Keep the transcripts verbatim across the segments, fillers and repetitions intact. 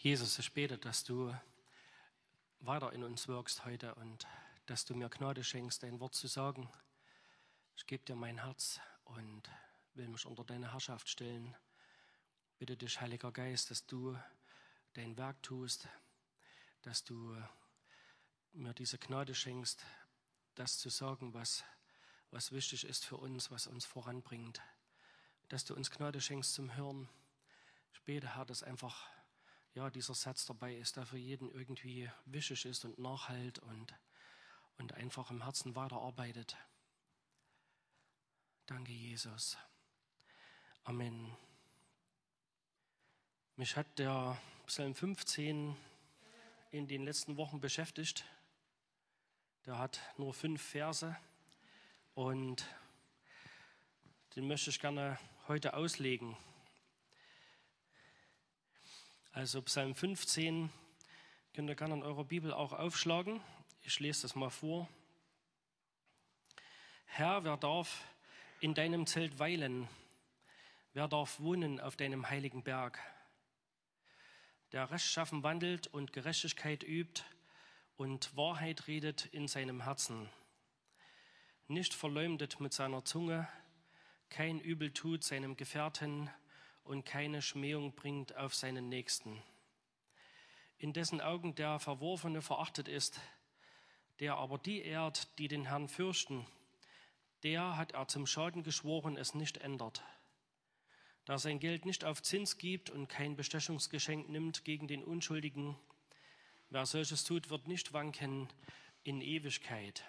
Jesus, ich bete, dass du weiter in uns wirkst heute und dass du mir Gnade schenkst, dein Wort zu sagen. Ich gebe dir mein Herz und will mich unter deine Herrschaft stellen. Bitte dich, Heiliger Geist, dass du dein Werk tust, dass du mir diese Gnade schenkst, das zu sagen, was, was wichtig ist für uns, was uns voranbringt. Dass du uns Gnade schenkst zum Hören. Ich bete, Herr, dass einfach ja, dieser Satz dabei ist, der für jeden irgendwie wichtig ist und nachhalt und, und einfach im Herzen weiterarbeitet. Danke, Jesus. Amen. Mich hat der Psalm fünfzehn in den letzten Wochen beschäftigt. Der hat nur fünf Verse und den möchte ich gerne heute auslegen. Also Psalm fünfzehn könnt ihr gerne in eurer Bibel auch aufschlagen. Ich lese das mal vor. Herr, wer darf in deinem Zelt weilen? Wer darf wohnen auf deinem heiligen Berg? Der rechtschaffen wandelt und Gerechtigkeit übt und Wahrheit redet in seinem Herzen. Nicht verleumdet mit seiner Zunge, kein Übel tut seinem Gefährten und keine Schmähung bringt auf seinen Nächsten. In dessen Augen der Verworfene verachtet ist, der aber die ehrt, die den Herrn fürchten, der hat er zum Schaden geschworen, es nicht ändert. Da sein Geld nicht auf Zins gibt und kein Bestechungsgeschenk nimmt gegen den Unschuldigen, wer solches tut, wird nicht wanken in Ewigkeit.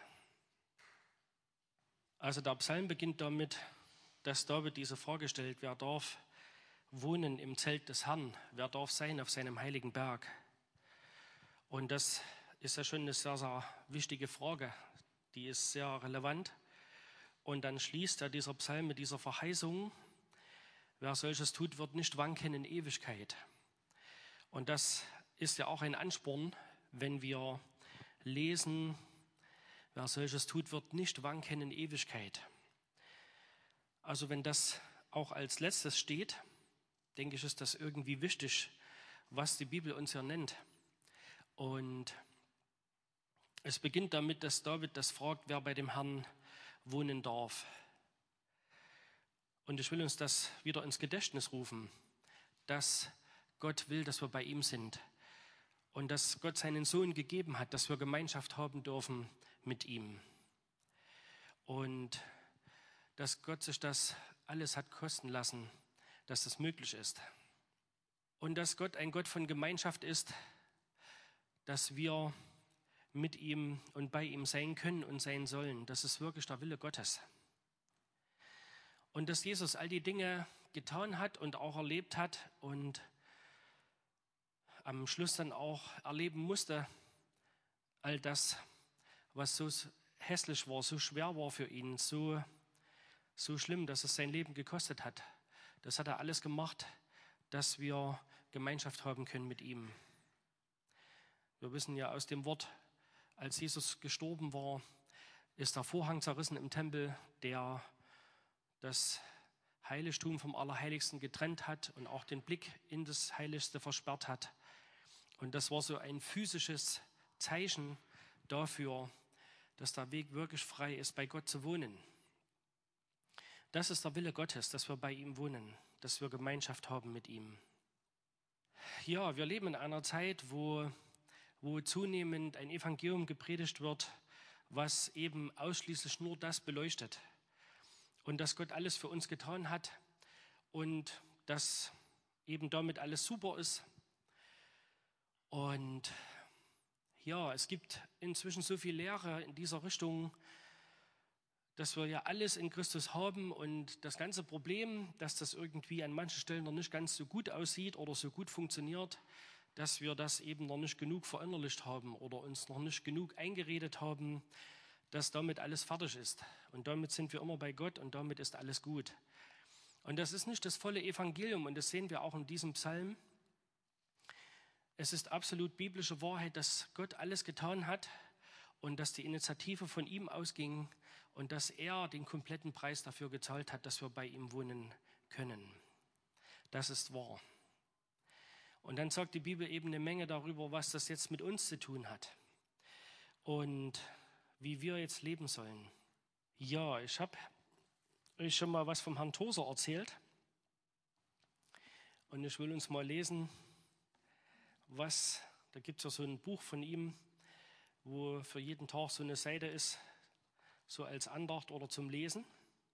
Also der Psalm beginnt damit, dass David diese Frage stellt, wer darf wohnen im Zelt des Herrn, wer darf sein auf seinem heiligen Berg? Und das ist ja schon eine sehr, sehr wichtige Frage, die ist sehr relevant. Und dann schließt er dieser Psalm mit dieser Verheißung, wer solches tut, wird nicht wanken in Ewigkeit. Und das ist ja auch ein Ansporn, wenn wir lesen, wer solches tut, wird nicht wanken in Ewigkeit. Also wenn das auch als letztes steht, denke ich, ist das irgendwie wichtig, was die Bibel uns ja nennt. Und es beginnt damit, dass David das fragt, wer bei dem Herrn wohnen darf. Und ich will uns das wieder ins Gedächtnis rufen, dass Gott will, dass wir bei ihm sind und dass Gott seinen Sohn gegeben hat, dass wir Gemeinschaft haben dürfen mit ihm. Und dass Gott sich das alles hat kosten lassen, dass das möglich ist. Und dass Gott ein Gott von Gemeinschaft ist, dass wir mit ihm und bei ihm sein können und sein sollen. Das ist wirklich der Wille Gottes. Und dass Jesus all die Dinge getan hat und auch erlebt hat und am Schluss dann auch erleben musste, all das, was so hässlich war, so schwer war für ihn, so, so schlimm, dass es sein Leben gekostet hat. Das hat er alles gemacht, dass wir Gemeinschaft haben können mit ihm. Wir wissen ja aus dem Wort, als Jesus gestorben war, ist der Vorhang zerrissen im Tempel, der das Heiligtum vom Allerheiligsten getrennt hat und auch den Blick in das Heiligste versperrt hat. Und das war so ein physisches Zeichen dafür, dass der Weg wirklich frei ist, bei Gott zu wohnen. Das ist der Wille Gottes, dass wir bei ihm wohnen, dass wir Gemeinschaft haben mit ihm. Ja, wir leben in einer Zeit, wo, wo zunehmend ein Evangelium gepredigt wird, was eben ausschließlich nur das beleuchtet. Und dass Gott alles für uns getan hat und dass eben damit alles super ist. Und ja, es gibt inzwischen so viel Lehre in dieser Richtung, dass wir ja alles in Christus haben und das ganze Problem, dass das irgendwie an manchen Stellen noch nicht ganz so gut aussieht oder so gut funktioniert, dass wir das eben noch nicht genug verinnerlicht haben oder uns noch nicht genug eingeredet haben, dass damit alles fertig ist. Und damit sind wir immer bei Gott und damit ist alles gut. Und das ist nicht das volle Evangelium und das sehen wir auch in diesem Psalm. Es ist absolut biblische Wahrheit, dass Gott alles getan hat und dass die Initiative von ihm ausging und dass er den kompletten Preis dafür gezahlt hat, dass wir bei ihm wohnen können. Das ist wahr. Und dann sagt die Bibel eben eine Menge darüber, was das jetzt mit uns zu tun hat und wie wir jetzt leben sollen. Ja, ich habe euch schon mal was vom Herrn Tozer erzählt und ich will uns mal lesen, was, da gibt es ja so ein Buch von ihm, wo für jeden Tag so eine Seite ist, so als Andacht oder zum Lesen.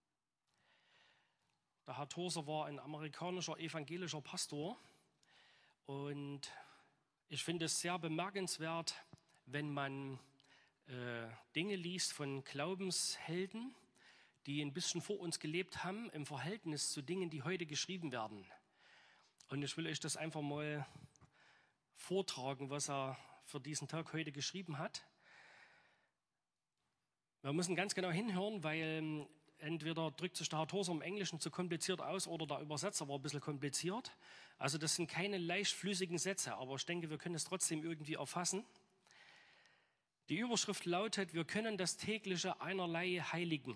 Der Herr Tozer war ein amerikanischer evangelischer Pastor und ich finde es sehr bemerkenswert, wenn man äh, Dinge liest von Glaubenshelden, die ein bisschen vor uns gelebt haben, im Verhältnis zu Dingen, die heute geschrieben werden. Und ich will euch das einfach mal vortragen, was er für diesen Tag heute geschrieben hat. Wir müssen ganz genau hinhören, weil entweder drückt sich der Herr Tozer im Englischen zu kompliziert aus oder der Übersetzer war ein bisschen kompliziert. Also das sind keine leicht flüssigen Sätze, aber ich denke, wir können es trotzdem irgendwie erfassen. Die Überschrift lautet, wir können das tägliche einerlei heiligen.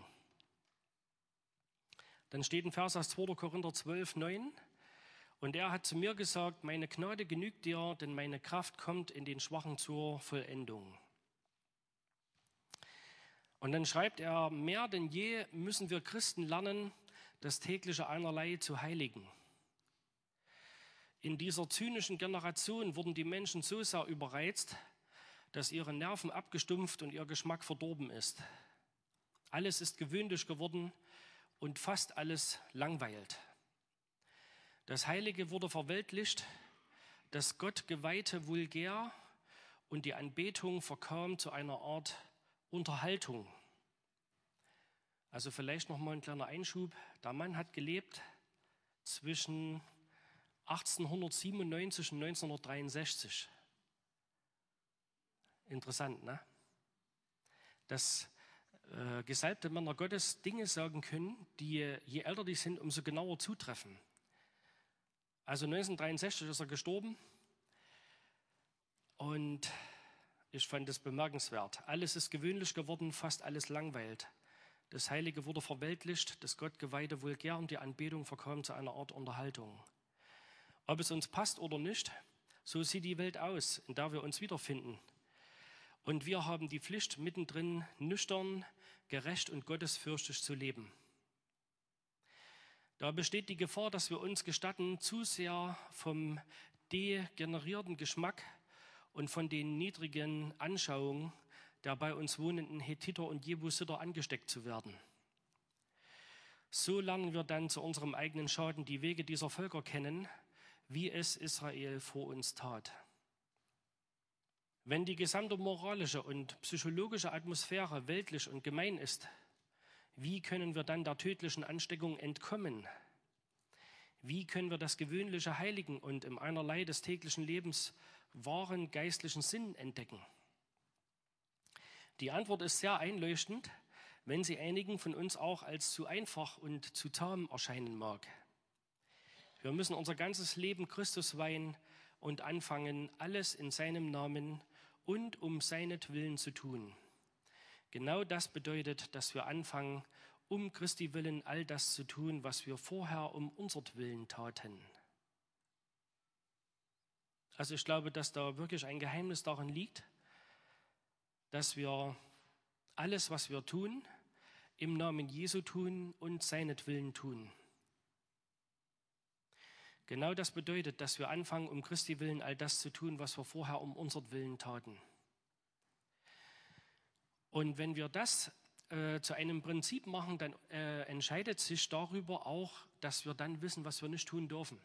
Dann steht ein Vers aus zweiter Korinther zwölf, neun. Und er hat zu mir gesagt, meine Gnade genügt dir, denn meine Kraft kommt in den Schwachen zur Vollendung. Und dann schreibt er, mehr denn je müssen wir Christen lernen, das tägliche einerlei zu heiligen. In dieser zynischen Generation wurden die Menschen so sehr überreizt, dass ihre Nerven abgestumpft und ihr Geschmack verdorben ist. Alles ist gewöhnlich geworden und fast alles langweilt. Das Heilige wurde verweltlicht, das Gott geweihte vulgär und die Anbetung verkam zu einer Art Unterhaltung. Also vielleicht noch mal ein kleiner Einschub. Der Mann hat gelebt zwischen achtzehnhundertsiebenundneunzig und neunzehnhundertdreiundsechzig. Interessant, ne? Dass äh, gesalbte Männer Gottes Dinge sagen können, die je älter die sind, umso genauer zutreffen. Also neunzehnhundertdreiundsechzig ist er gestorben und ich fand es bemerkenswert. Alles ist gewöhnlich geworden, fast alles langweilt. Das Heilige wurde verweltlicht, das Gott geweihte vulgär und die Anbetung verkam zu einer Art Unterhaltung. Ob es uns passt oder nicht, so sieht die Welt aus, in der wir uns wiederfinden. Und wir haben die Pflicht, mittendrin nüchtern, gerecht und gottesfürchtig zu leben. Da besteht die Gefahr, dass wir uns gestatten, zu sehr vom degenerierten Geschmack und von den niedrigen Anschauungen der bei uns wohnenden Hethiter und Jebusiter angesteckt zu werden. So lernen wir dann zu unserem eigenen Schaden die Wege dieser Völker kennen, wie es Israel vor uns tat. Wenn die gesamte moralische und psychologische Atmosphäre weltlich und gemein ist, wie können wir dann der tödlichen Ansteckung entkommen? Wie können wir das gewöhnliche heiligen und im einerlei des täglichen Lebens wahren geistlichen Sinn entdecken? Die Antwort ist sehr einleuchtend, wenn sie einigen von uns auch als zu einfach und zu zahm erscheinen mag. Wir müssen unser ganzes Leben Christus weihen und anfangen, alles in seinem Namen und um seinetwillen zu tun. Genau das bedeutet, dass wir anfangen, um Christi willen all das zu tun, was wir vorher um unsertwillen taten. Also ich glaube, dass da wirklich ein Geheimnis darin liegt, dass wir alles, was wir tun, im Namen Jesu tun und seinetwillen tun. Genau das bedeutet, dass wir anfangen, um Christi willen all das zu tun, was wir vorher um unsertwillen taten. Und wenn wir das äh, zu einem Prinzip machen, dann äh, entscheidet sich darüber auch, dass wir dann wissen, was wir nicht tun dürfen.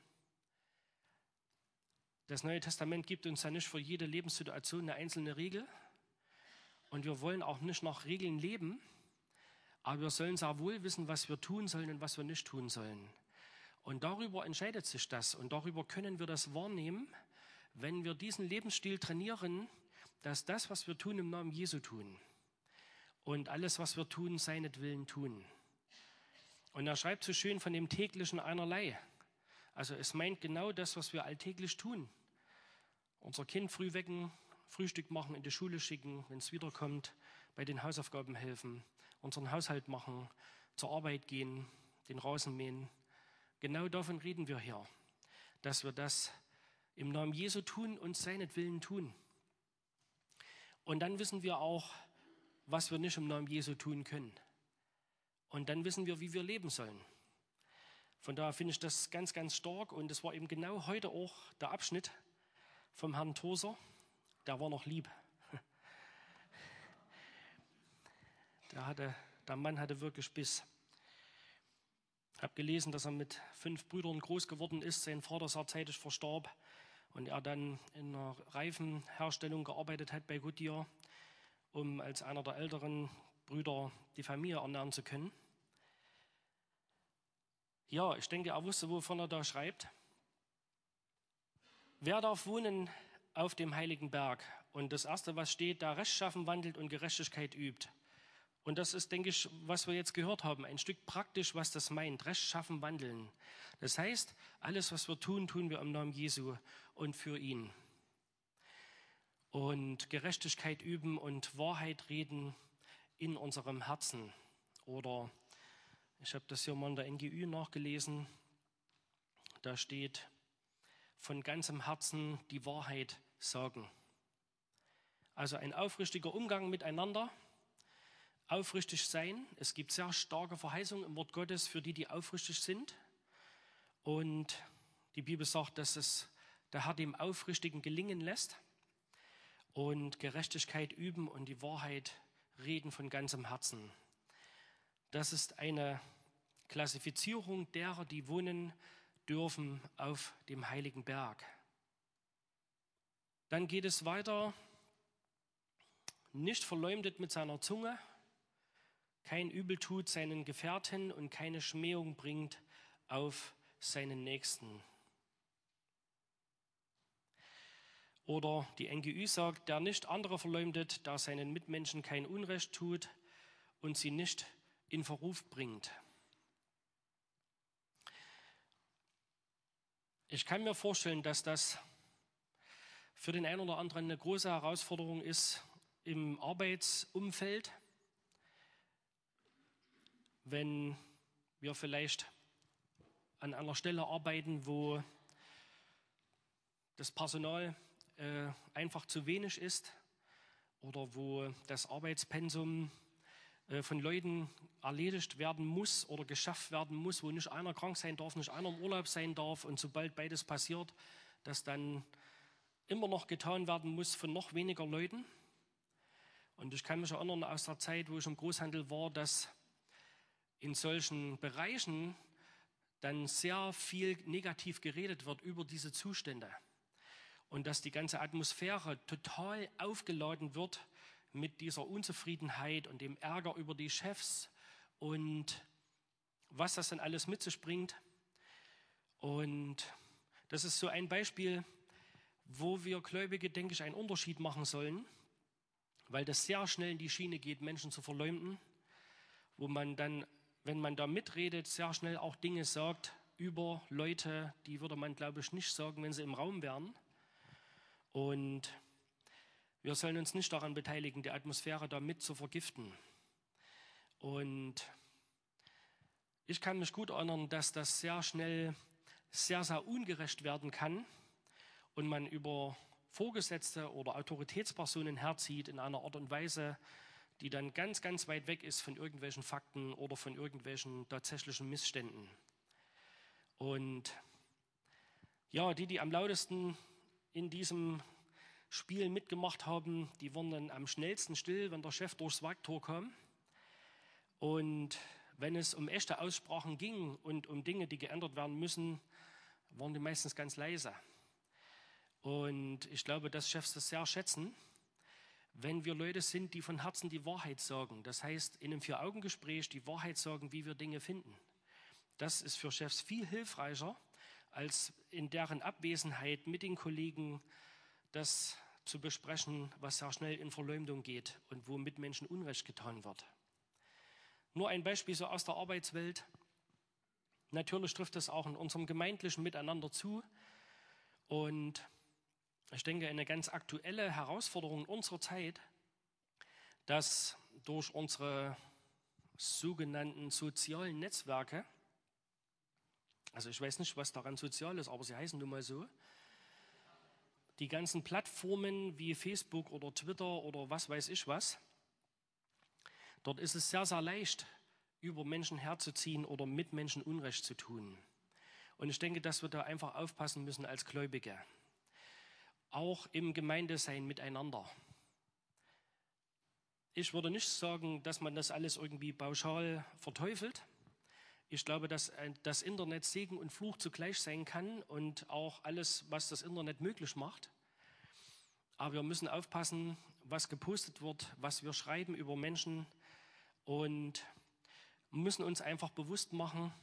Das Neue Testament gibt uns ja nicht für jede Lebenssituation eine einzelne Regel. Und wir wollen auch nicht nach Regeln leben, aber wir sollen sehr wohl wissen, was wir tun sollen und was wir nicht tun sollen. Und darüber entscheidet sich das und darüber können wir das wahrnehmen, wenn wir diesen Lebensstil trainieren, dass das, was wir tun, im Namen Jesu tun und alles, was wir tun, seinetwillen tun. Und er schreibt so schön von dem täglichen einerlei. Also es meint genau das, was wir alltäglich tun. Unser Kind früh wecken, Frühstück machen, in die Schule schicken, wenn es wiederkommt, bei den Hausaufgaben helfen, unseren Haushalt machen, zur Arbeit gehen, den Rasen mähen. Genau davon reden wir hier, dass wir das im Namen Jesu tun und seinetwillen tun. Und dann wissen wir auch, was wir nicht im Namen Jesu tun können. Und dann wissen wir, wie wir leben sollen. Von daher finde ich das ganz, ganz stark. Und es war eben genau heute auch der Abschnitt vom Herrn Toser. Der war noch lieb. Der, hatte, der Mann hatte wirklich Biss. Ich habe gelesen, dass er mit fünf Brüdern groß geworden ist, sein Vater sehr zeitig verstarb und er dann in einer Reifenherstellung gearbeitet hat bei Goodyear, um als einer der älteren Brüder die Familie ernähren zu können. Ja, ich denke, er wusste, wovon er da schreibt. Wer darf wohnen auf dem heiligen Berg? Und das Erste, was steht, da rechtschaffen wandelt und Gerechtigkeit übt. Und das ist, denke ich, was wir jetzt gehört haben, ein Stück praktisch, was das meint, rechtschaffen wandeln. Das heißt, alles, was wir tun, tun wir im Namen Jesu und für ihn. Und Gerechtigkeit üben und Wahrheit reden in unserem Herzen. Oder ich habe das hier mal in der N G Ü nachgelesen, da steht, von ganzem Herzen die Wahrheit sagen. Also ein aufrichtiger Umgang miteinander, aufrichtig sein. Es gibt sehr starke Verheißungen im Wort Gottes für die, die aufrichtig sind. Und die Bibel sagt, dass es der Herr dem Aufrichtigen gelingen lässt. Und Gerechtigkeit üben und die Wahrheit reden von ganzem Herzen. Das ist eine Klassifizierung derer, die wohnen dürfen auf dem heiligen Berg. Dann geht es weiter, nicht verleumdet mit seiner Zunge, kein Übel tut seinen Gefährten und keine Schmähung bringt auf seinen Nächsten. Oder die N G Ü sagt, der nicht andere verleumdet, der seinen Mitmenschen kein Unrecht tut und sie nicht in Verruf bringt. Ich kann mir vorstellen, dass das für den einen oder anderen eine große Herausforderung ist im Arbeitsumfeld, wenn wir vielleicht an einer Stelle arbeiten, wo das Personal äh, einfach zu wenig ist oder wo das Arbeitspensum äh, von Leuten erledigt werden muss oder geschafft werden muss, wo nicht einer krank sein darf, nicht einer im Urlaub sein darf und sobald beides passiert, dass dann immer noch getan werden muss von noch weniger Leuten. Und ich kann mich erinnern aus der Zeit, wo ich im Großhandel war, dass in solchen Bereichen dann sehr viel negativ geredet wird über diese Zustände und dass die ganze Atmosphäre total aufgeladen wird mit dieser Unzufriedenheit und dem Ärger über die Chefs und was das dann alles mit sich bringt. Und das ist so ein Beispiel, wo wir Gläubige, denke ich, einen Unterschied machen sollen, weil das sehr schnell in die Schiene geht, Menschen zu verleumden, wo man dann, wenn man da mitredet, sehr schnell auch Dinge sagt über Leute, die würde man, glaube ich, nicht sagen, wenn sie im Raum wären. Und wir sollen uns nicht daran beteiligen, die Atmosphäre da mit zu vergiften. Und ich kann mich gut erinnern, dass das sehr schnell sehr, sehr ungerecht werden kann und man über Vorgesetzte oder Autoritätspersonen herzieht in einer Art und Weise, die dann ganz, ganz weit weg ist von irgendwelchen Fakten oder von irgendwelchen tatsächlichen Missständen. Und ja, die, die am lautesten in diesem Spiel mitgemacht haben, die waren dann am schnellsten still, wenn der Chef durchs Werktor kam. Und wenn es um echte Aussprachen ging und um Dinge, die geändert werden müssen, waren die meistens ganz leise. Und ich glaube, dass Chefs das sehr schätzen, wenn wir Leute sind, die von Herzen die Wahrheit sagen. Das heißt, in einem Vier-Augen-Gespräch die Wahrheit sagen, wie wir Dinge finden. Das ist für Chefs viel hilfreicher, als in deren Abwesenheit mit den Kollegen das zu besprechen, was sehr schnell in Verleumdung geht und wo Mitmenschen Unrecht getan wird. Nur ein Beispiel so aus der Arbeitswelt. Natürlich trifft es auch in unserem gemeindlichen Miteinander zu. Und ich denke, eine ganz aktuelle Herausforderung unserer Zeit, dass durch unsere sogenannten sozialen Netzwerke, also ich weiß nicht, was daran sozial ist, aber sie heißen nun mal so, die ganzen Plattformen wie Facebook oder Twitter oder was weiß ich was, dort ist es sehr, sehr leicht, über Menschen herzuziehen oder mit Menschen Unrecht zu tun. Und ich denke, dass wir da einfach aufpassen müssen als Gläubige. Auch im Gemeindesein miteinander. Ich würde nicht sagen, dass man das alles irgendwie pauschal verteufelt. Ich glaube, dass das Internet Segen und Fluch zugleich sein kann und auch alles, was das Internet möglich macht. Aber wir müssen aufpassen, was gepostet wird, was wir schreiben über Menschen und müssen uns einfach bewusst machen,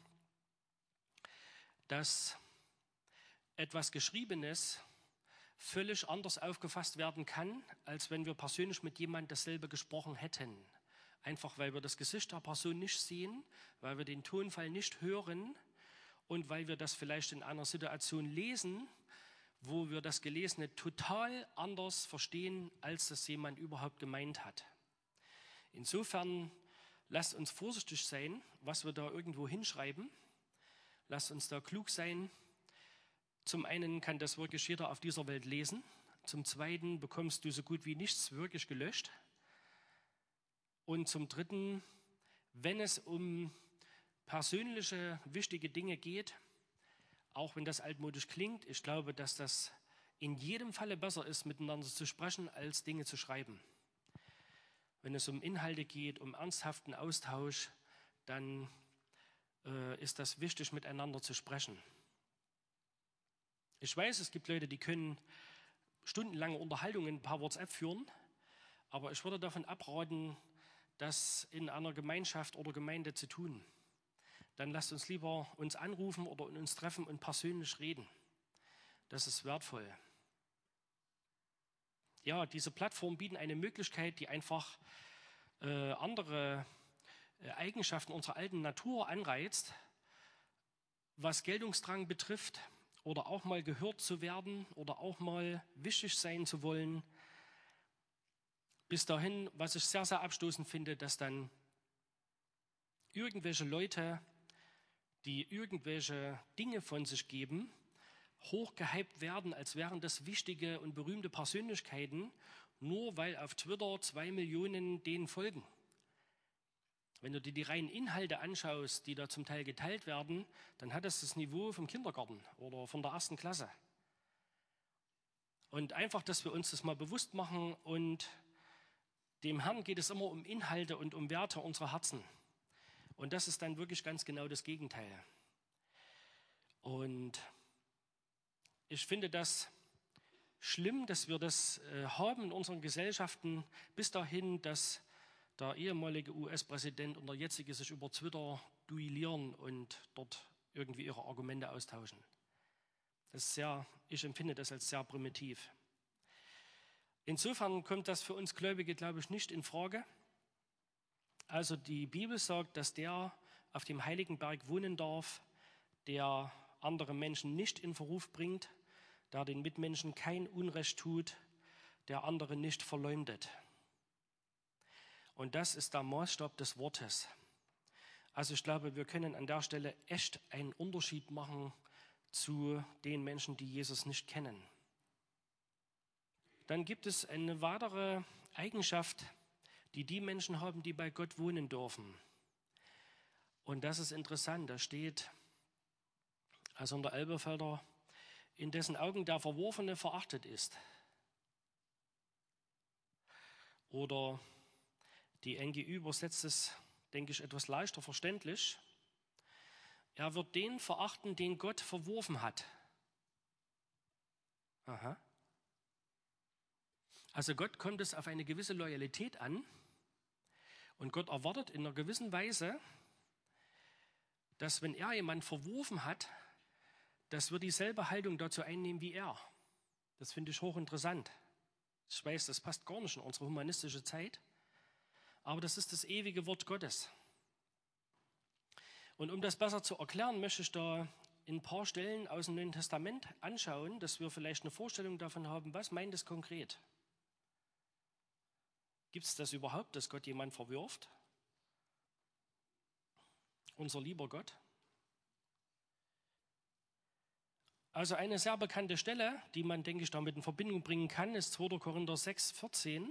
dass etwas Geschriebenes völlig anders aufgefasst werden kann, als wenn wir persönlich mit jemandem dasselbe gesprochen hätten. Einfach weil wir das Gesicht der Person nicht sehen, weil wir den Tonfall nicht hören und weil wir das vielleicht in einer Situation lesen, wo wir das Gelesene total anders verstehen, als das jemand überhaupt gemeint hat. Insofern lasst uns vorsichtig sein, was wir da irgendwo hinschreiben. Lasst uns da klug sein. Zum einen kann das wirklich jeder auf dieser Welt lesen. Zum zweiten bekommst du so gut wie nichts wirklich gelöscht. Und zum dritten, wenn es um persönliche, wichtige Dinge geht, auch wenn das altmodisch klingt, ich glaube, dass das in jedem Falle besser ist, miteinander zu sprechen, als Dinge zu schreiben. Wenn es um Inhalte geht, um ernsthaften Austausch, dann äh, ist das wichtig, miteinander zu sprechen. Ich weiß, es gibt Leute, die können stundenlange Unterhaltungen per WhatsApp führen, aber ich würde davon abraten, das in einer Gemeinschaft oder Gemeinde zu tun. Dann lasst uns lieber uns anrufen oder uns treffen und persönlich reden. Das ist wertvoll. Ja, diese Plattformen bieten eine Möglichkeit, die einfach äh, andere äh, Eigenschaften unserer alten Natur anreizt, was Geltungsdrang betrifft oder auch mal gehört zu werden oder auch mal wichtig sein zu wollen. Bis dahin, was ich sehr, sehr abstoßend finde, dass dann irgendwelche Leute, die irgendwelche Dinge von sich geben, hochgehypt werden, als wären das wichtige und berühmte Persönlichkeiten, nur weil auf Twitter zwei Millionen denen folgen. Wenn du dir die reinen Inhalte anschaust, die da zum Teil geteilt werden, dann hat das das Niveau vom Kindergarten oder von der ersten Klasse. Und einfach, dass wir uns das mal bewusst machen und dem Herrn geht es immer um Inhalte und um Werte unserer Herzen. Und das ist dann wirklich ganz genau das Gegenteil. Und ich finde das schlimm, dass wir das äh, haben in unseren Gesellschaften bis dahin, dass der ehemalige U S-Präsident und der jetzige sich über Twitter duellieren und dort irgendwie ihre Argumente austauschen. Das ist sehr, ich empfinde das als sehr primitiv. Insofern kommt das für uns Gläubige, glaube ich, nicht in Frage. Also die Bibel sagt, dass der auf dem heiligen Berg wohnen darf, der andere Menschen nicht in Verruf bringt, der den Mitmenschen kein Unrecht tut, der andere nicht verleumdet. Und das ist der Maßstab des Wortes. Also ich glaube, wir können an der Stelle echt einen Unterschied machen zu den Menschen, die Jesus nicht kennen. Dann gibt es eine weitere Eigenschaft, die die Menschen haben, die bei Gott wohnen dürfen. Und das ist interessant, da steht, also in der Elberfelder, in dessen Augen der Verworfene verachtet ist. Oder die N G Ü übersetzt es, denke ich, etwas leichter verständlich. Er wird den verachten, den Gott verworfen hat. Aha. Also Gott kommt es auf eine gewisse Loyalität an und Gott erwartet in einer gewissen Weise, dass wenn er jemanden verworfen hat, dass wir dieselbe Haltung dazu einnehmen wie er. Das finde ich hochinteressant. Ich weiß, das passt gar nicht in unsere humanistische Zeit, aber das ist das ewige Wort Gottes. Und um das besser zu erklären, möchte ich da ein paar Stellen aus dem Neuen Testament anschauen, dass wir vielleicht eine Vorstellung davon haben, was meint es konkret. Gibt es das überhaupt, dass Gott jemanden verwirft? Unser lieber Gott? Also eine sehr bekannte Stelle, die man, denke ich, damit in Verbindung bringen kann, ist zweiter Korinther sechs, vierzehn.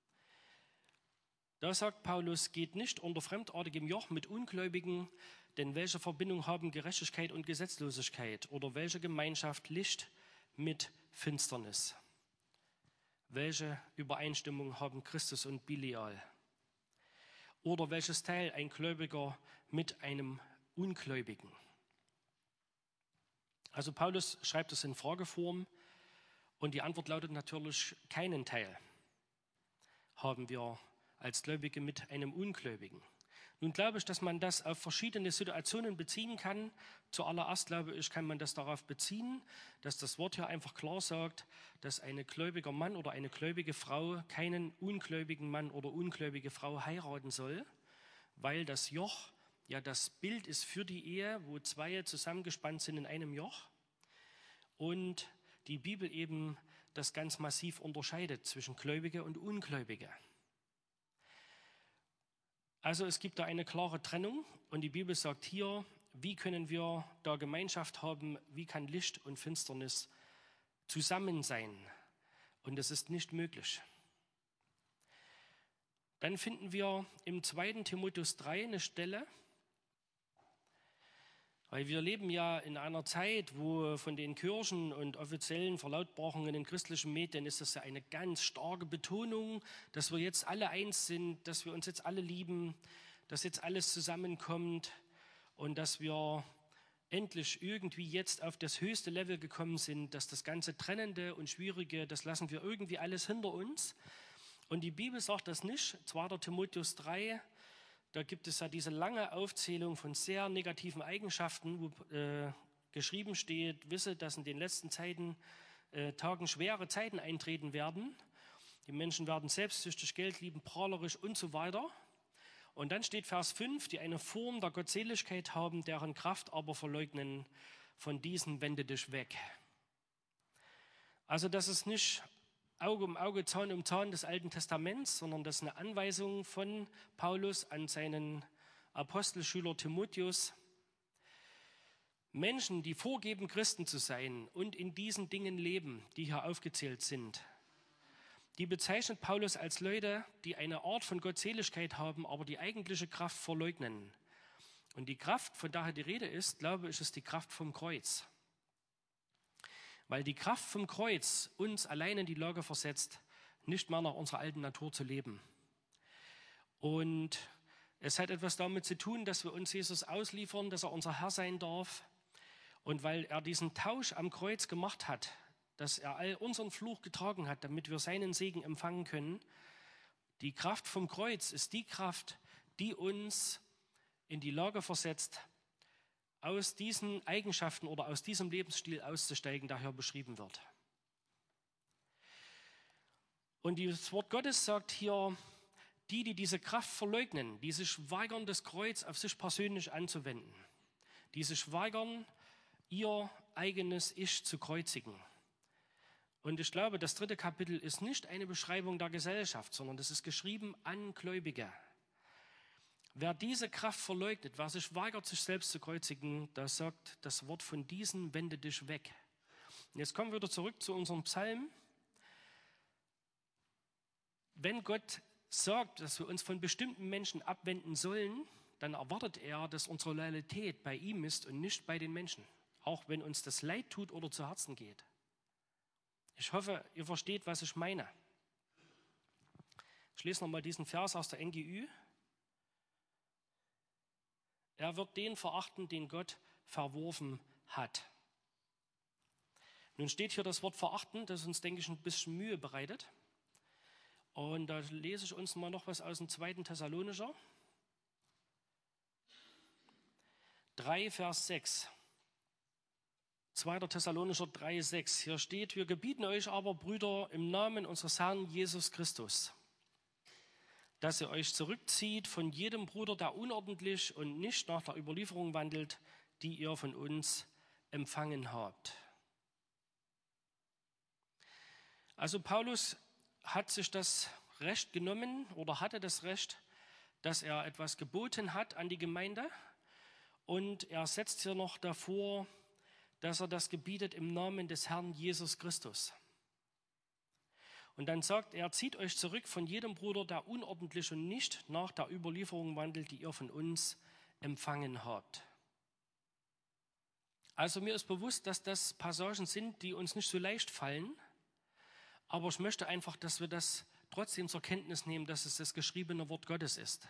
Da sagt Paulus, geht nicht unter fremdartigem Joch mit Ungläubigen, denn welche Verbindung haben Gerechtigkeit und Gesetzlosigkeit? Oder welche Gemeinschaft Licht mit Finsternis? Welche Übereinstimmung haben Christus und Belial? Oder welches Teil ein Gläubiger mit einem Ungläubigen? Also Paulus schreibt es in Frageform und die Antwort lautet natürlich, keinen Teil haben wir als Gläubige mit einem Ungläubigen. Nun glaube ich, dass man das auf verschiedene Situationen beziehen kann. Zuallererst glaube ich, kann man das darauf beziehen, dass das Wort hier einfach klar sagt, dass ein gläubiger Mann oder eine gläubige Frau keinen ungläubigen Mann oder ungläubige Frau heiraten soll, weil das Joch ja das Bild ist für die Ehe, wo zwei zusammengespannt sind in einem Joch und die Bibel eben das ganz massiv unterscheidet zwischen Gläubige und Ungläubige. Also es gibt da eine klare Trennung und die Bibel sagt hier, wie können wir da Gemeinschaft haben, wie kann Licht und Finsternis zusammen sein? Und das ist nicht möglich. Dann finden wir im zweiten Timotheus drei eine Stelle, weil wir leben ja in einer Zeit, wo von den Kirchen und offiziellen Verlautbarungen in christlichen Medien ist das ja eine ganz starke Betonung, dass wir jetzt alle eins sind, dass wir uns jetzt alle lieben, dass jetzt alles zusammenkommt und dass wir endlich irgendwie jetzt auf das höchste Level gekommen sind, dass das ganze Trennende und Schwierige, das lassen wir irgendwie alles hinter uns. Und die Bibel sagt das nicht. zweiter Timotheus drei, da gibt es ja diese lange Aufzählung von sehr negativen Eigenschaften, wo äh, geschrieben steht, wisse, dass in den letzten Zeiten, äh, Tagen schwere Zeiten eintreten werden. Die Menschen werden selbstsüchtig, Geld lieben, prahlerisch und so weiter. Und dann steht Vers fünf, die eine Form der Gottseligkeit haben, deren Kraft aber verleugnen, von diesen wende dich weg. Also das ist nicht Auge um Auge, Zahn um Zahn des Alten Testaments, sondern das ist eine Anweisung von Paulus an seinen Apostelschüler Timotheus. Menschen, die vorgeben, Christen zu sein und in diesen Dingen leben, die hier aufgezählt sind, die bezeichnet Paulus als Leute, die eine Art von Gottseligkeit haben, aber die eigentliche Kraft verleugnen. Und die Kraft, von daher die Rede ist, glaube ich, ist die Kraft vom Kreuz. Weil die Kraft vom Kreuz uns allein in die Lage versetzt, nicht mehr nach unserer alten Natur zu leben. Und es hat etwas damit zu tun, dass wir uns Jesus ausliefern, dass er unser Herr sein darf. Und weil er diesen Tausch am Kreuz gemacht hat, dass er all unseren Fluch getragen hat, damit wir seinen Segen empfangen können, die Kraft vom Kreuz ist die Kraft, die uns in die Lage versetzt, aus diesen Eigenschaften oder aus diesem Lebensstil auszusteigen, der hier beschrieben wird. Und das Wort Gottes sagt hier, die, die diese Kraft verleugnen, die sich weigern, das Kreuz auf sich persönlich anzuwenden, die sich weigern, ihr eigenes Ich zu kreuzigen. Und ich glaube, das dritte Kapitel ist nicht eine Beschreibung der Gesellschaft, sondern das ist geschrieben an Gläubige. Wer diese Kraft verleugnet, wer sich weigert, sich selbst zu kreuzigen, da sagt das Wort von diesen, wende dich weg. Und jetzt kommen wir wieder zurück zu unserem Psalm. Wenn Gott sagt, dass wir uns von bestimmten Menschen abwenden sollen, dann erwartet er, dass unsere Loyalität bei ihm ist und nicht bei den Menschen. Auch wenn uns das leid tut oder zu Herzen geht. Ich hoffe, ihr versteht, was ich meine. Ich lese nochmal diesen Vers aus der N G Ü. Er wird den verachten, den Gott verworfen hat. Nun steht hier das Wort verachten, das uns, denke ich, ein bisschen Mühe bereitet. Und da lese ich uns mal noch was aus dem zweiten Thessalonicher. drei, Vers sechs. zweiter Thessalonicher drei, sechs. Hier steht, wir gebieten euch aber, Brüder, im Namen unseres Herrn Jesus Christus, dass ihr euch zurückzieht von jedem Bruder, der unordentlich und nicht nach der Überlieferung wandelt, die ihr von uns empfangen habt. Also Paulus hat sich das Recht genommen oder hatte das Recht, dass er etwas geboten hat an die Gemeinde. Und er setzt hier noch davor, dass er das gebietet im Namen des Herrn Jesus Christus. Und dann sagt er, zieht euch zurück von jedem Bruder, der unordentlich und nicht nach der Überlieferung wandelt, die ihr von uns empfangen habt. Also mir ist bewusst, dass das Passagen sind, die uns nicht so leicht fallen, aber ich möchte einfach, dass wir das trotzdem zur Kenntnis nehmen, dass es das geschriebene Wort Gottes ist.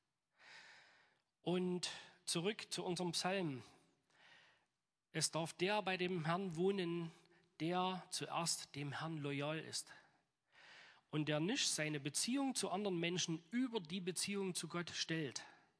Und zurück zu unserem Psalm. Es darf der bei dem Herrn wohnen, der zuerst dem Herrn loyal ist und der nicht seine Beziehung zu anderen Menschen über die Beziehung zu Gott stellt.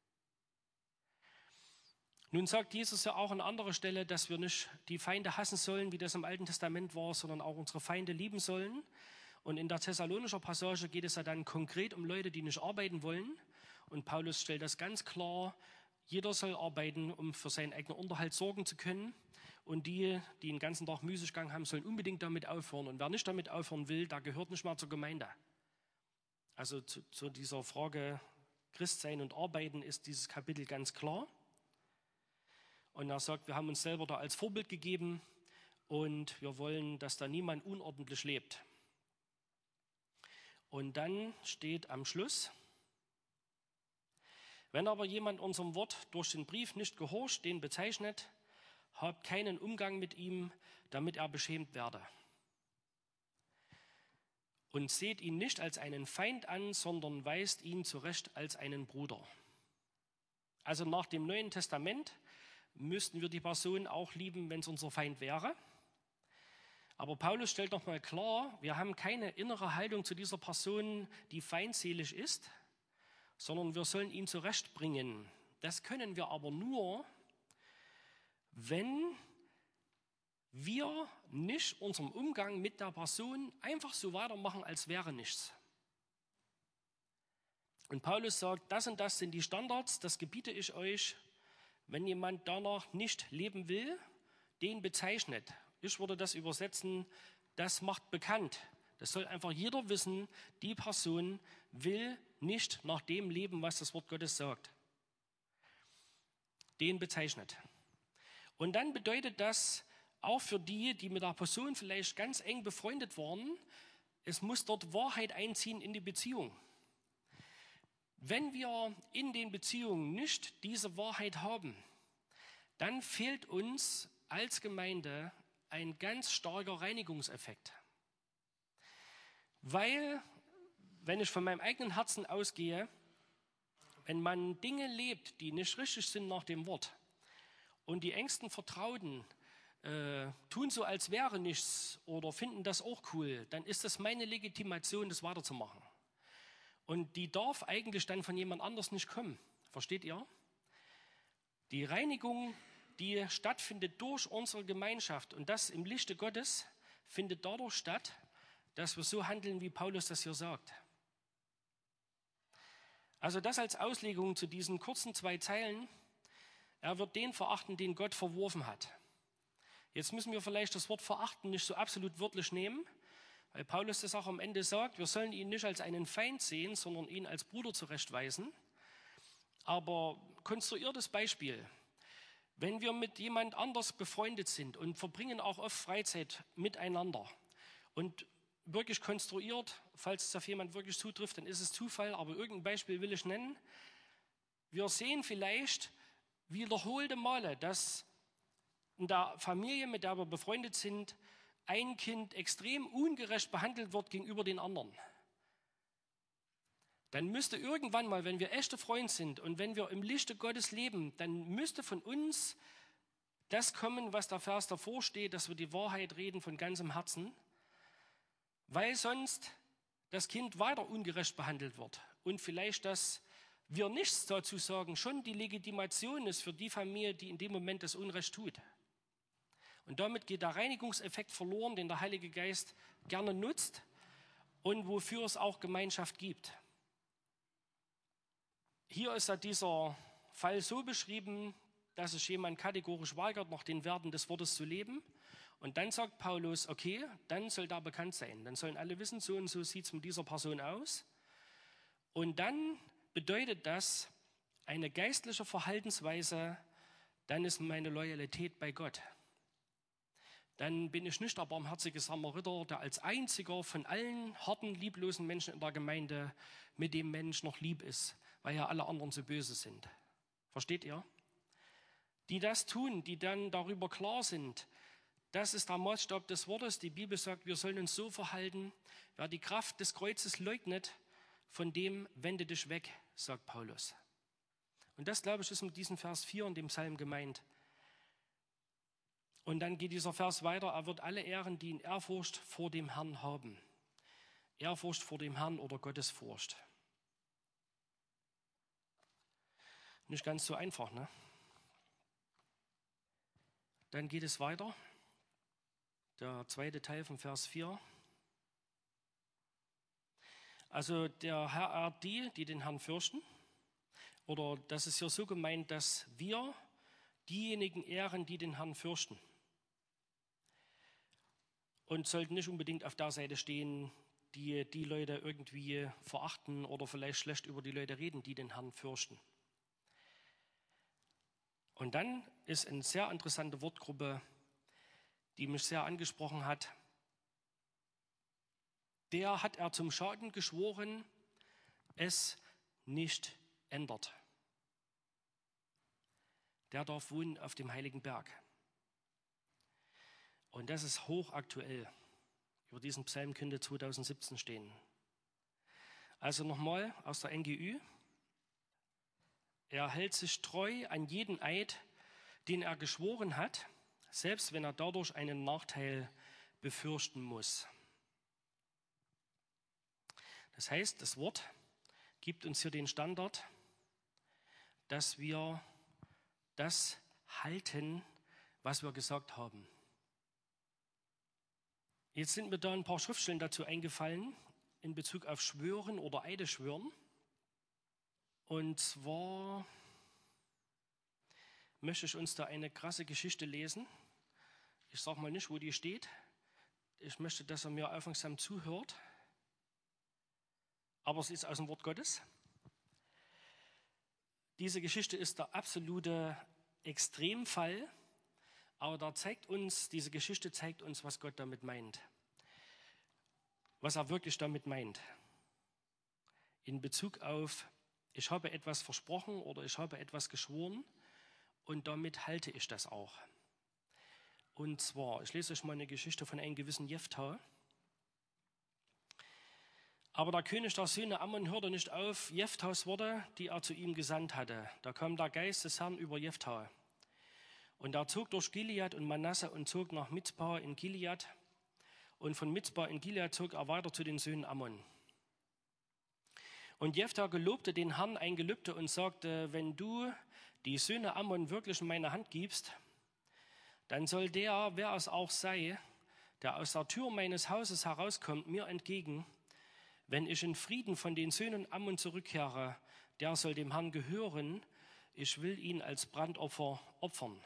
Nun sagt Jesus ja auch an anderer Stelle, dass wir nicht die Feinde hassen sollen, wie das im Alten Testament war, sondern auch unsere Feinde lieben sollen. Und in der Thessalonischer Passage geht es ja dann konkret um Leute, die nicht arbeiten wollen. Und Paulus stellt das ganz klar, jeder soll arbeiten, um für seinen eigenen Unterhalt sorgen zu können. Und die, die den ganzen Tag Müßiggang haben, sollen unbedingt damit aufhören. Und wer nicht damit aufhören will, der gehört nicht mehr zur Gemeinde. Also zu, zu dieser Frage Christsein und Arbeiten ist dieses Kapitel ganz klar. Und er sagt, wir haben uns selber da als Vorbild gegeben und wir wollen, dass da niemand unordentlich lebt. Und dann steht am Schluss, wenn aber jemand unserem Wort durch den Brief nicht gehorcht, den bezeichnet, habt keinen Umgang mit ihm, damit er beschämt werde. Und seht ihn nicht als einen Feind an, sondern weist ihn zurecht als einen Bruder. Also nach dem Neuen Testament müssten wir die Person auch lieben, wenn es unser Feind wäre. Aber Paulus stellt nochmal klar, wir haben keine innere Haltung zu dieser Person, die feindselig ist, sondern wir sollen ihn zurechtbringen. Das können wir aber nur, wenn wir nicht unseren Umgang mit der Person einfach so weitermachen, als wäre nichts. Und Paulus sagt, das und das sind die Standards, das gebiete ich euch. Wenn jemand danach nicht leben will, den bezeichnet. Ich würde das übersetzen, das macht bekannt. Das soll einfach jeder wissen, die Person will nicht nach dem leben, was das Wort Gottes sagt. Den bezeichnet. Und dann bedeutet das auch für die, die mit der Person vielleicht ganz eng befreundet waren, es muss dort Wahrheit einziehen in die Beziehung. Wenn wir in den Beziehungen nicht diese Wahrheit haben, dann fehlt uns als Gemeinde ein ganz starker Reinigungseffekt. Weil, wenn ich von meinem eigenen Herzen ausgehe, wenn man Dinge lebt, die nicht richtig sind nach dem Wort und die engsten Vertrauten äh, tun so, als wäre nichts oder finden das auch cool, dann ist das meine Legitimation, das weiterzumachen. Und die darf eigentlich dann von jemand anders nicht kommen. Versteht ihr? Die Reinigung, die stattfindet durch unsere Gemeinschaft und das im Lichte Gottes, findet dadurch statt, dass wir so handeln, wie Paulus das hier sagt. Also das als Auslegung zu diesen kurzen zwei Zeilen. Er wird den verachten, den Gott verworfen hat. Jetzt müssen wir vielleicht das Wort verachten nicht so absolut wörtlich nehmen, weil Paulus das auch am Ende sagt, wir sollen ihn nicht als einen Feind sehen, sondern ihn als Bruder zurechtweisen. Aber konstruiertes Beispiel. Wenn wir mit jemand anders befreundet sind und verbringen auch oft Freizeit miteinander und wirklich konstruiert, falls es auf jemand wirklich zutrifft, dann ist es Zufall, aber irgendein Beispiel will ich nennen. Wir sehen vielleicht wiederholte Male, dass in der Familie, mit der wir befreundet sind, ein Kind extrem ungerecht behandelt wird gegenüber den anderen. Dann müsste irgendwann mal, wenn wir echte Freunde sind und wenn wir im Lichte Gottes leben, dann müsste von uns das kommen, was der Vers davor steht, dass wir die Wahrheit reden von ganzem Herzen, weil sonst das Kind weiter ungerecht behandelt wird und vielleicht, dass wir nichts dazu sagen, schon die Legitimation ist für die Familie, die in dem Moment das Unrecht tut. Und damit geht der Reinigungseffekt verloren, den der Heilige Geist gerne nutzt und wofür es auch Gemeinschaft gibt. Hier ist ja dieser Fall so beschrieben, dass sich jemand kategorisch weigert, nach den Werten des Wortes zu leben. Und dann sagt Paulus, okay, dann soll da bekannt sein. Dann sollen alle wissen, so und so sieht es mit dieser Person aus. Und dann bedeutet das eine geistliche Verhaltensweise, dann ist meine Loyalität bei Gott. dann bin ich nicht der barmherzige Samariter, der als einziger von allen harten, lieblosen Menschen in der Gemeinde mit dem Mensch noch lieb ist, weil ja alle anderen so böse sind. Versteht ihr? Die das tun, die dann darüber klar sind, das ist der Maßstab des Wortes. Die Bibel sagt, wir sollen uns so verhalten, wer die Kraft des Kreuzes leugnet, von dem wende dich weg, sagt Paulus. Und das, glaube ich, ist mit diesem Vers vier in dem Psalm gemeint. Und dann geht dieser Vers weiter, er wird alle ehren, die in Ehrfurcht vor dem Herrn haben. Ehrfurcht vor dem Herrn oder Gottesfurcht. Nicht ganz so einfach, ne? Dann geht es weiter. Der zweite Teil von Vers vier. Also der Herr ehrt die, die den Herrn fürchten. Oder das ist ja so gemeint, dass wir diejenigen ehren, die den Herrn fürchten. Und sollten nicht unbedingt auf der Seite stehen, die die Leute irgendwie verachten oder vielleicht schlecht über die Leute reden, die den Herrn fürchten. Und dann ist eine sehr interessante Wortgruppe, die mich sehr angesprochen hat. Der hat er zum Schaden geschworen, es nicht ändert. Der darf wohnen auf dem heiligen Berg. Und das ist hochaktuell. Über diesen Psalm könnte zwanzig siebzehn stehen. Also nochmal aus der N G Ü. Er hält sich treu an jeden Eid, den er geschworen hat, selbst wenn er dadurch einen Nachteil befürchten muss. Das heißt, das Wort gibt uns hier den Standard, dass wir das halten, was wir gesagt haben. Jetzt sind mir da ein paar Schriftstellen dazu eingefallen, in Bezug auf Schwören oder Eide schwören. Und zwar möchte ich uns da eine krasse Geschichte lesen. Ich sage mal nicht, wo die steht. Ich möchte, dass er mir aufmerksam zuhört. Aber es ist aus dem Wort Gottes. Diese Geschichte ist der absolute Extremfall. Aber da zeigt uns, diese Geschichte zeigt uns, was Gott damit meint. Was er wirklich damit meint. In Bezug auf, ich habe etwas versprochen oder ich habe etwas geschworen und damit halte ich das auch. Und zwar, ich lese euch mal eine Geschichte von einem gewissen Jephthah. Aber der König der Söhne Ammon hörte nicht auf Jephthahs Worte, die er zu ihm gesandt hatte. Da kam der Geist des Herrn über Jephthah. Und er zog durch Gilead und Manasse und zog nach Mizpah in Gilead. Und von Mizpah in Gilead zog er weiter zu den Söhnen Ammon. Und Jephthah gelobte den Herrn ein Gelübde und sagte, wenn du die Söhne Ammon wirklich in meine Hand gibst, dann soll der, wer es auch sei, der aus der Tür meines Hauses herauskommt, mir entgegen, wenn ich in Frieden von den Söhnen Ammon zurückkehre, der soll dem Herrn gehören, ich will ihn als Brandopfer opfern.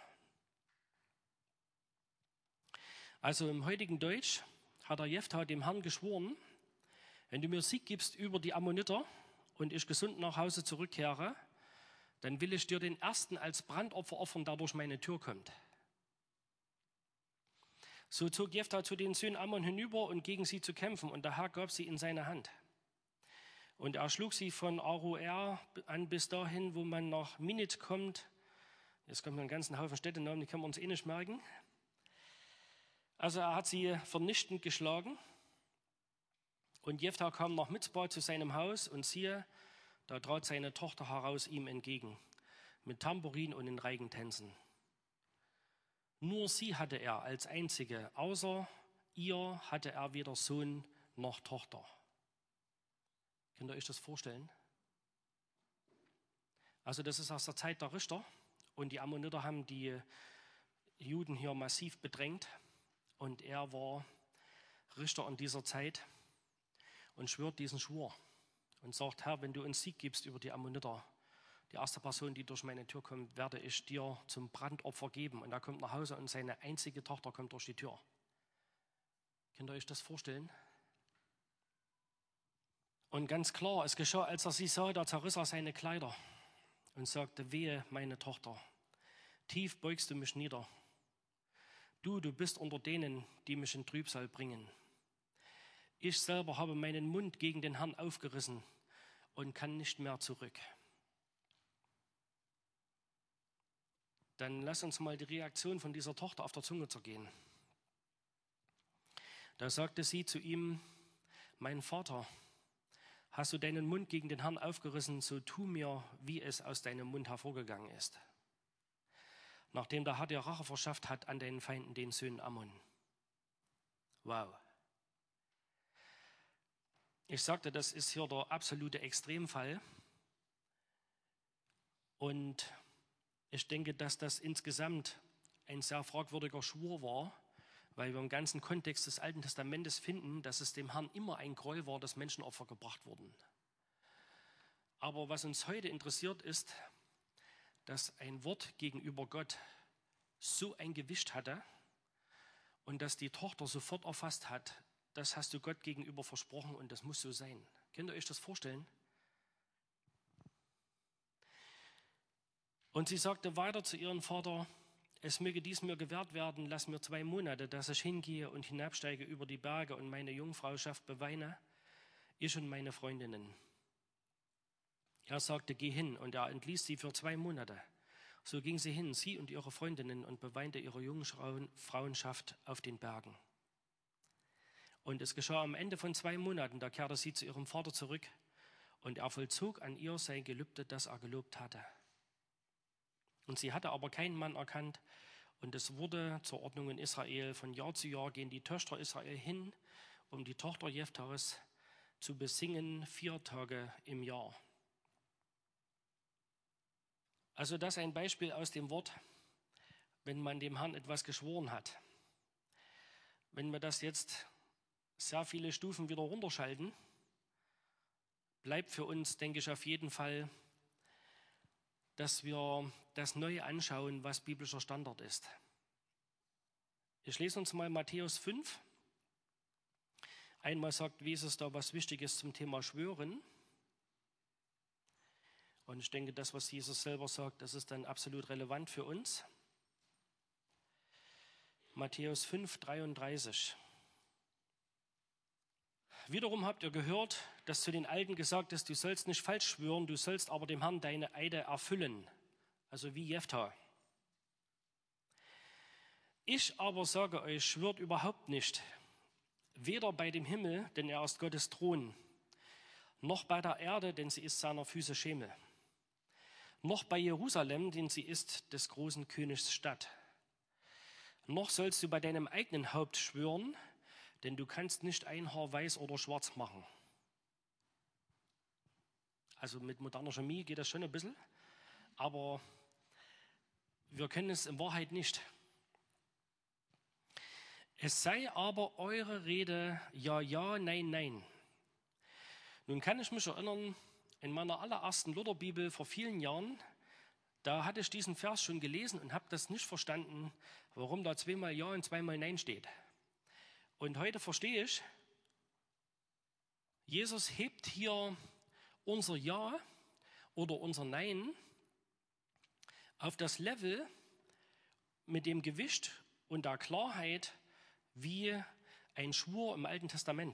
Also im heutigen Deutsch hat der Jephthah dem Herrn geschworen, wenn du mir Sieg gibst über die Ammoniter und ich gesund nach Hause zurückkehre, dann will ich dir den ersten als Brandopfer opfern, der durch meine Tür kommt. So zog Jephthah zu den Söhnen Ammon hinüber, um gegen sie zu kämpfen, und der Herr gab sie in seine Hand. Und er schlug sie von Aroer an bis dahin, wo man nach Minit kommt. Jetzt kommt noch ein ganzen Haufen Städtenamen, die können wir uns eh nicht merken. Also er hat sie vernichtend geschlagen. Und Jephthah kam nach Mizpah zu seinem Haus und siehe, da trat seine Tochter heraus ihm entgegen, mit Tambourin und in Reigentänzen. Nur sie hatte er als einzige, außer ihr hatte er weder Sohn noch Tochter. Könnt ihr euch das vorstellen? Also das ist aus der Zeit der Richter und die Ammoniter haben die Juden hier massiv bedrängt und er war Richter in dieser Zeit und schwört diesen Schwur und sagt, Herr, wenn du uns Sieg gibst über die Ammoniter, die erste Person, die durch meine Tür kommt, werde ich dir zum Brandopfer geben. Und er kommt nach Hause und seine einzige Tochter kommt durch die Tür. Könnt ihr euch das vorstellen? Und ganz klar, es geschah, als er sie sah, da zerriss er seine Kleider und sagte, wehe, meine Tochter, tief beugst du mich nieder. Du, du bist unter denen, die mich in Trübsal bringen. Ich selber habe meinen Mund gegen den Herrn aufgerissen und kann nicht mehr zurück. Dann lass uns mal die Reaktion von dieser Tochter auf der Zunge zergehen. Da sagte sie zu ihm: Mein Vater, hast du deinen Mund gegen den Herrn aufgerissen, so tu mir, wie es aus deinem Mund hervorgegangen ist. Nachdem der Herr dir Rache verschafft hat an deinen Feinden, den Söhnen Ammon. Wow. Ich sagte, das ist hier der absolute Extremfall. Und ich denke, dass das insgesamt ein sehr fragwürdiger Schwur war, weil wir im ganzen Kontext des Alten Testamentes finden, dass es dem Herrn immer ein Gräuel war, dass Menschenopfer gebracht wurden. Aber was uns heute interessiert ist, dass ein Wort gegenüber Gott so ein Gewicht hatte und dass die Tochter sofort erfasst hat, das hast du Gott gegenüber versprochen und das muss so sein. Könnt ihr euch das vorstellen? Und sie sagte weiter zu ihrem Vater: Es möge dies mir gewährt werden, lass mir zwei Monate, dass ich hingehe und hinabsteige über die Berge und meine Jungfrauschaft beweine, ich und meine Freundinnen. Er sagte: Geh hin, und er entließ sie für zwei Monate. So ging sie hin, sie und ihre Freundinnen, und beweinte ihre Jungfrauenschaft auf den Bergen. Und es geschah am Ende von zwei Monaten, da kehrte sie zu ihrem Vater zurück, und er vollzog an ihr sein Gelübde, das er gelobt hatte. Und sie hatte aber keinen Mann erkannt, und es wurde zur Ordnung in Israel: Von Jahr zu Jahr gehen die Töchter Israel hin, um die Tochter Jephthahs zu besingen, vier Tage im Jahr. Also das ist ein Beispiel aus dem Wort, wenn man dem Herrn etwas geschworen hat. Wenn wir das jetzt sehr viele Stufen wieder runterschalten, bleibt für uns, denke ich, auf jeden Fall, dass wir das neu anschauen, was biblischer Standard ist. Ich lese uns mal Matthäus fünf. Einmal sagt Jesus da was Wichtiges zum Thema Schwören. Und ich denke, das, was Jesus selber sagt, das ist dann absolut relevant für uns. Matthäus fünf, dreiunddreißig. Wiederum habt ihr gehört, dass zu den Alten gesagt ist, du sollst nicht falsch schwören, du sollst aber dem Herrn deine Eide erfüllen. Also wie Jephthah. Ich aber sage euch, schwört überhaupt nicht, weder bei dem Himmel, denn er ist Gottes Thron, noch bei der Erde, denn sie ist seiner Füße Schemel, noch bei Jerusalem, denn sie ist des großen Königs Stadt. Noch sollst du bei deinem eigenen Haupt schwören, denn du kannst nicht ein Haar weiß oder schwarz machen. Also mit moderner Chemie geht das schon ein bisschen, aber wir können es in Wahrheit nicht. Es sei aber eure Rede ja, ja, nein, nein. Nun kann ich mich erinnern, in meiner allerersten Lutherbibel vor vielen Jahren, da hatte ich diesen Vers schon gelesen und habe das nicht verstanden, warum da zweimal Ja und zweimal Nein steht. Und heute verstehe ich, Jesus hebt hier unser Ja oder unser Nein auf das Level mit dem Gewicht und der Klarheit wie ein Schwur im Alten Testament.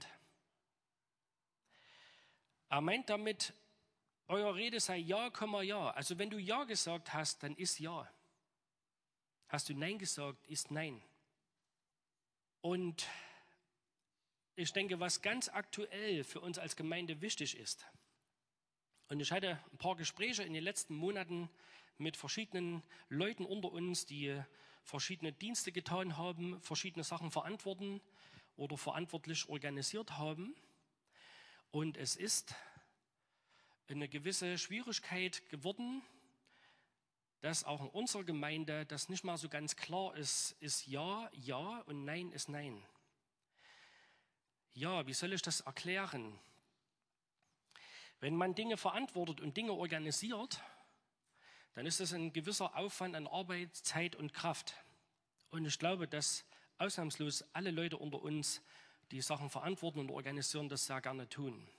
Er meint damit, eure Rede sei Ja, Ja. Also wenn du Ja gesagt hast, dann ist Ja. Hast du Nein gesagt, ist Nein. Und ich denke, was ganz aktuell für uns als Gemeinde wichtig ist, und ich hatte ein paar Gespräche in den letzten Monaten mit verschiedenen Leuten unter uns, die verschiedene Dienste getan haben, verschiedene Sachen verantworten oder verantwortlich organisiert haben. Und es ist eine gewisse Schwierigkeit geworden, dass auch in unserer Gemeinde das nicht mal so ganz klar ist, ist Ja, Ja und Nein ist Nein. Ja, wie soll ich das erklären? Wenn man Dinge verantwortet und Dinge organisiert, dann ist das ein gewisser Aufwand an Arbeit, Zeit und Kraft. Und ich glaube, dass ausnahmslos alle Leute unter uns, die Sachen verantworten und organisieren, das sehr gerne tun.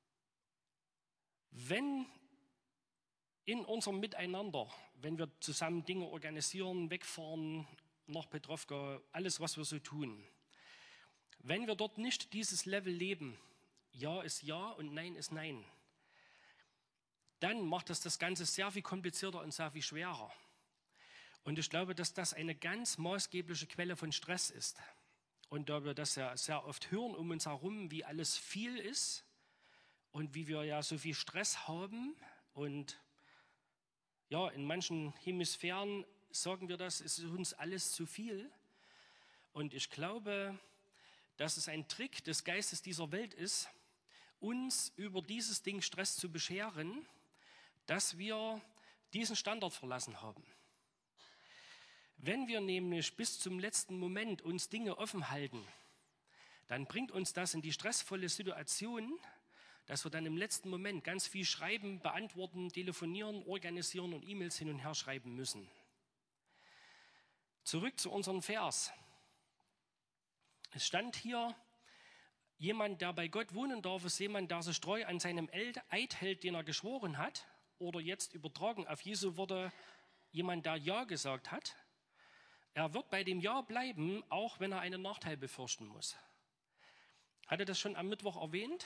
Wenn in unserem Miteinander, wenn wir zusammen Dinge organisieren, wegfahren, nach Petrovka, alles, was wir so tun. Wenn wir dort nicht dieses Level leben, Ja ist Ja und Nein ist Nein, dann macht das das Ganze sehr viel komplizierter und sehr viel schwerer. Und ich glaube, dass das eine ganz maßgebliche Quelle von Stress ist. Und da wir das ja sehr oft hören um uns herum, wie alles viel ist und wie wir ja so viel Stress haben und ja, in manchen Hemisphären sagen wir das, es ist uns alles zu viel. Und ich glaube, dass es ein Trick des Geistes dieser Welt ist, uns über dieses Ding Stress zu bescheren, dass wir diesen Standard verlassen haben. Wenn wir nämlich bis zum letzten Moment uns Dinge offen halten, dann bringt uns das in die stressvolle Situation, dass wir dann im letzten Moment ganz viel schreiben, beantworten, telefonieren, organisieren und E-Mails hin und her schreiben müssen. Zurück zu unserem Vers. Es stand hier, jemand, der bei Gott wohnen darf, ist jemand, der sich treu an seinem Eid hält, den er geschworen hat, oder jetzt übertragen auf Jesu Worte, jemand, der Ja gesagt hat. Er wird bei dem Ja bleiben, auch wenn er einen Nachteil befürchten muss. Hatte das schon am Mittwoch erwähnt?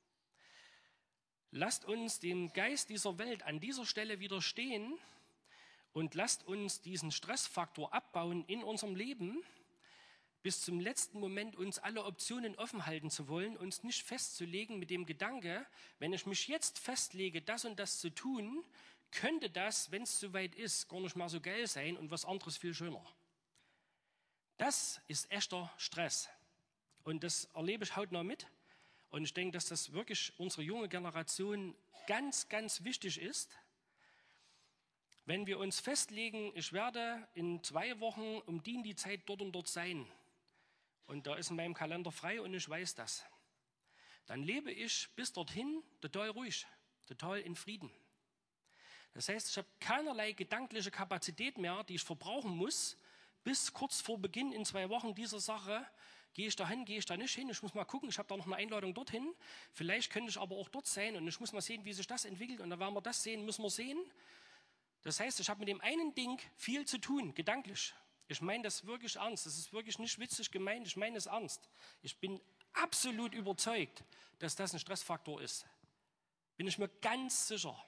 Lasst uns dem Geist dieser Welt an dieser Stelle widerstehen und lasst uns diesen Stressfaktor abbauen in unserem Leben, bis zum letzten Moment uns alle Optionen offen halten zu wollen, uns nicht festzulegen mit dem Gedanke, wenn ich mich jetzt festlege, das und das zu tun, könnte das, wenn es soweit ist, gar nicht mal so geil sein und was anderes viel schöner. Das ist echter Stress. Und das erlebe ich hautnah mit. Und ich denke, dass das wirklich unsere junge Generation ganz, ganz wichtig ist. Wenn wir uns festlegen, ich werde in zwei Wochen um die, die Zeit dort und dort sein. Und da ist in meinem Kalender frei und ich weiß das. Dann lebe ich bis dorthin total ruhig, total in Frieden. Das heißt, ich habe keinerlei gedankliche Kapazität mehr, die ich verbrauchen muss, bis kurz vor Beginn in zwei Wochen dieser Sache, gehe ich da hin, gehe ich da nicht hin, ich muss mal gucken, ich habe da noch eine Einladung dorthin, vielleicht könnte ich aber auch dort sein und ich muss mal sehen, wie sich das entwickelt und dann werden wir das sehen, müssen wir sehen. Das heißt, ich habe mit dem einen Ding viel zu tun, gedanklich. Ich meine das wirklich ernst, das ist wirklich nicht witzig gemeint, ich meine es ernst. Ich bin absolut überzeugt, dass das ein Stressfaktor ist. Bin ich mir ganz sicher.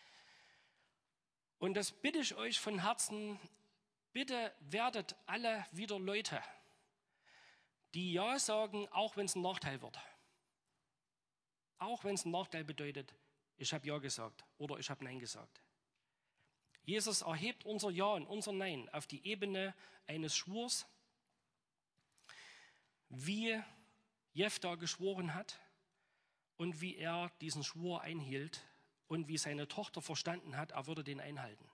Und das bitte ich euch von Herzen, bitte werdet alle wieder Leute, die Ja sagen, auch wenn es ein Nachteil wird. Auch wenn es ein Nachteil bedeutet, ich habe Ja gesagt oder ich habe Nein gesagt. Jesus erhebt unser Ja und unser Nein auf die Ebene eines Schwurs, wie Jefta geschworen hat und wie er diesen Schwur einhielt und wie seine Tochter verstanden hat, er würde den einhalten.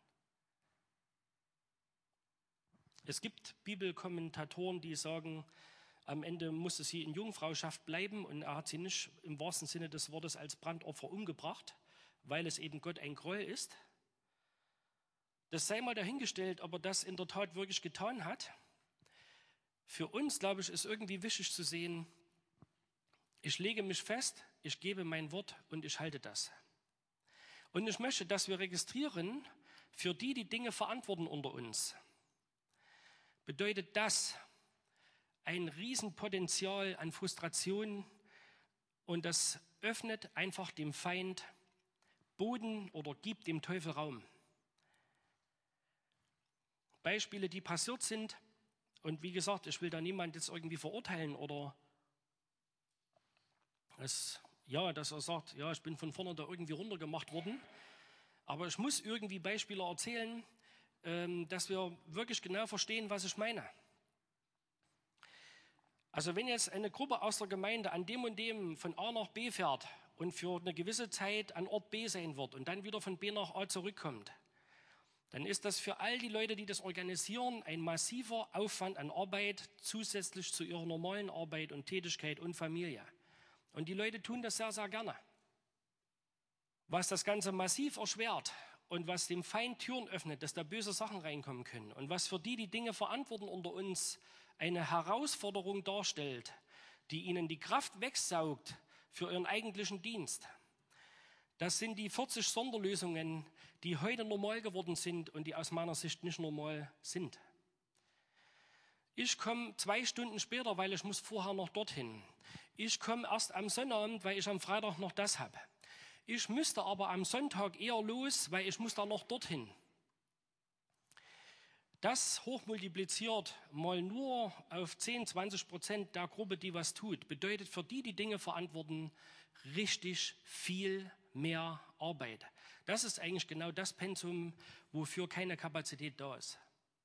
Es gibt Bibelkommentatoren, die sagen, am Ende musste sie in Jungfrauschaft bleiben und er hat sie nicht im wahrsten Sinne des Wortes als Brandopfer umgebracht, weil es eben Gott ein Gräuel ist. Das sei mal dahingestellt, ob er das in der Tat wirklich getan hat. Für uns, glaube ich, ist irgendwie wichtig zu sehen, ich lege mich fest, ich gebe mein Wort und ich halte das. Und ich möchte, dass wir registrieren, für die, die Dinge verantworten unter uns, bedeutet das ein Riesenpotenzial an Frustration und das öffnet einfach dem Feind Boden oder gibt dem Teufel Raum. Beispiele, die passiert sind, und wie gesagt, ich will da niemand jetzt irgendwie verurteilen oder es, ja, dass er sagt, ja, ich bin von vorne da irgendwie runtergemacht worden, aber ich muss irgendwie Beispiele erzählen, ähm, dass wir wirklich genau verstehen, was ich meine. Also wenn jetzt eine Gruppe aus der Gemeinde an dem und dem von A nach B fährt und für eine gewisse Zeit an Ort B sein wird und dann wieder von B nach A zurückkommt, dann ist das für all die Leute, die das organisieren, ein massiver Aufwand an Arbeit, zusätzlich zu ihrer normalen Arbeit und Tätigkeit und Familie. Und die Leute tun das sehr, sehr gerne. Was das Ganze massiv erschwert und was dem Feind Türen öffnet, dass da böse Sachen reinkommen können und was für die, die Dinge verantworten unter uns, eine Herausforderung darstellt, die ihnen die Kraft wegsaugt für ihren eigentlichen Dienst. Das sind die vierzig Sonderlösungen, die heute normal geworden sind und die aus meiner Sicht nicht normal sind. Ich komme zwei Stunden später, weil ich muss vorher noch dorthin. Ich komme erst am Sonnabend, weil ich am Freitag noch das habe. Ich müsste aber am Sonntag eher los, weil ich muss da noch dorthin. Das hochmultipliziert mal nur auf zehn, zwanzig Prozent der Gruppe, die was tut, bedeutet für die, die Dinge verantworten, richtig viel mehr Arbeit. Das ist eigentlich genau das Pensum, wofür keine Kapazität da ist.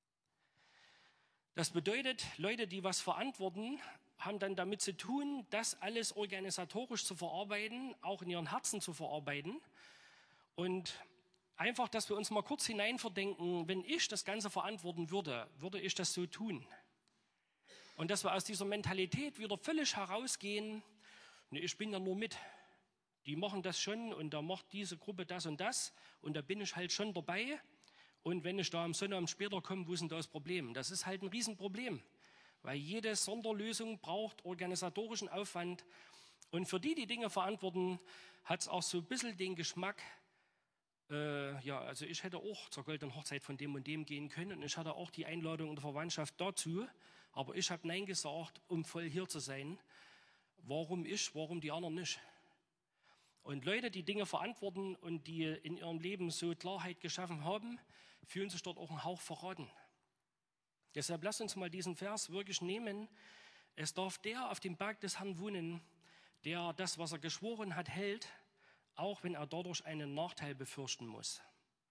Das bedeutet, Leute, die was verantworten, haben dann damit zu tun, das alles organisatorisch zu verarbeiten, auch in ihren Herzen zu verarbeiten. Und einfach, dass wir uns mal kurz hineinverdenken, wenn ich das Ganze verantworten würde, würde ich das so tun. Und dass wir aus dieser Mentalität wieder völlig herausgehen, ne, ich bin ja nur mit. Die machen das schon und da macht diese Gruppe das und das und da bin ich halt schon dabei. Und wenn ich da am Sonnabend später komme, wo ist denn da das Problem? Das ist halt ein Riesenproblem, weil jede Sonderlösung braucht organisatorischen Aufwand. Und für die, die Dinge verantworten, hat es auch so ein bisschen den Geschmack, äh, ja, also ich hätte auch zur goldenen Hochzeit von dem und dem gehen können und ich hatte auch die Einladung in der Verwandtschaft dazu, aber ich habe Nein gesagt, um voll hier zu sein. Warum ich, warum die anderen nicht? Und Leute, die Dinge verantworten und die in ihrem Leben so Klarheit geschaffen haben, fühlen sich dort auch einen Hauch verraten. Deshalb lasst uns mal diesen Vers wirklich nehmen. Es darf der auf dem Berg des Herrn wohnen, der das, was er geschworen hat, hält, auch wenn er dadurch einen Nachteil befürchten muss.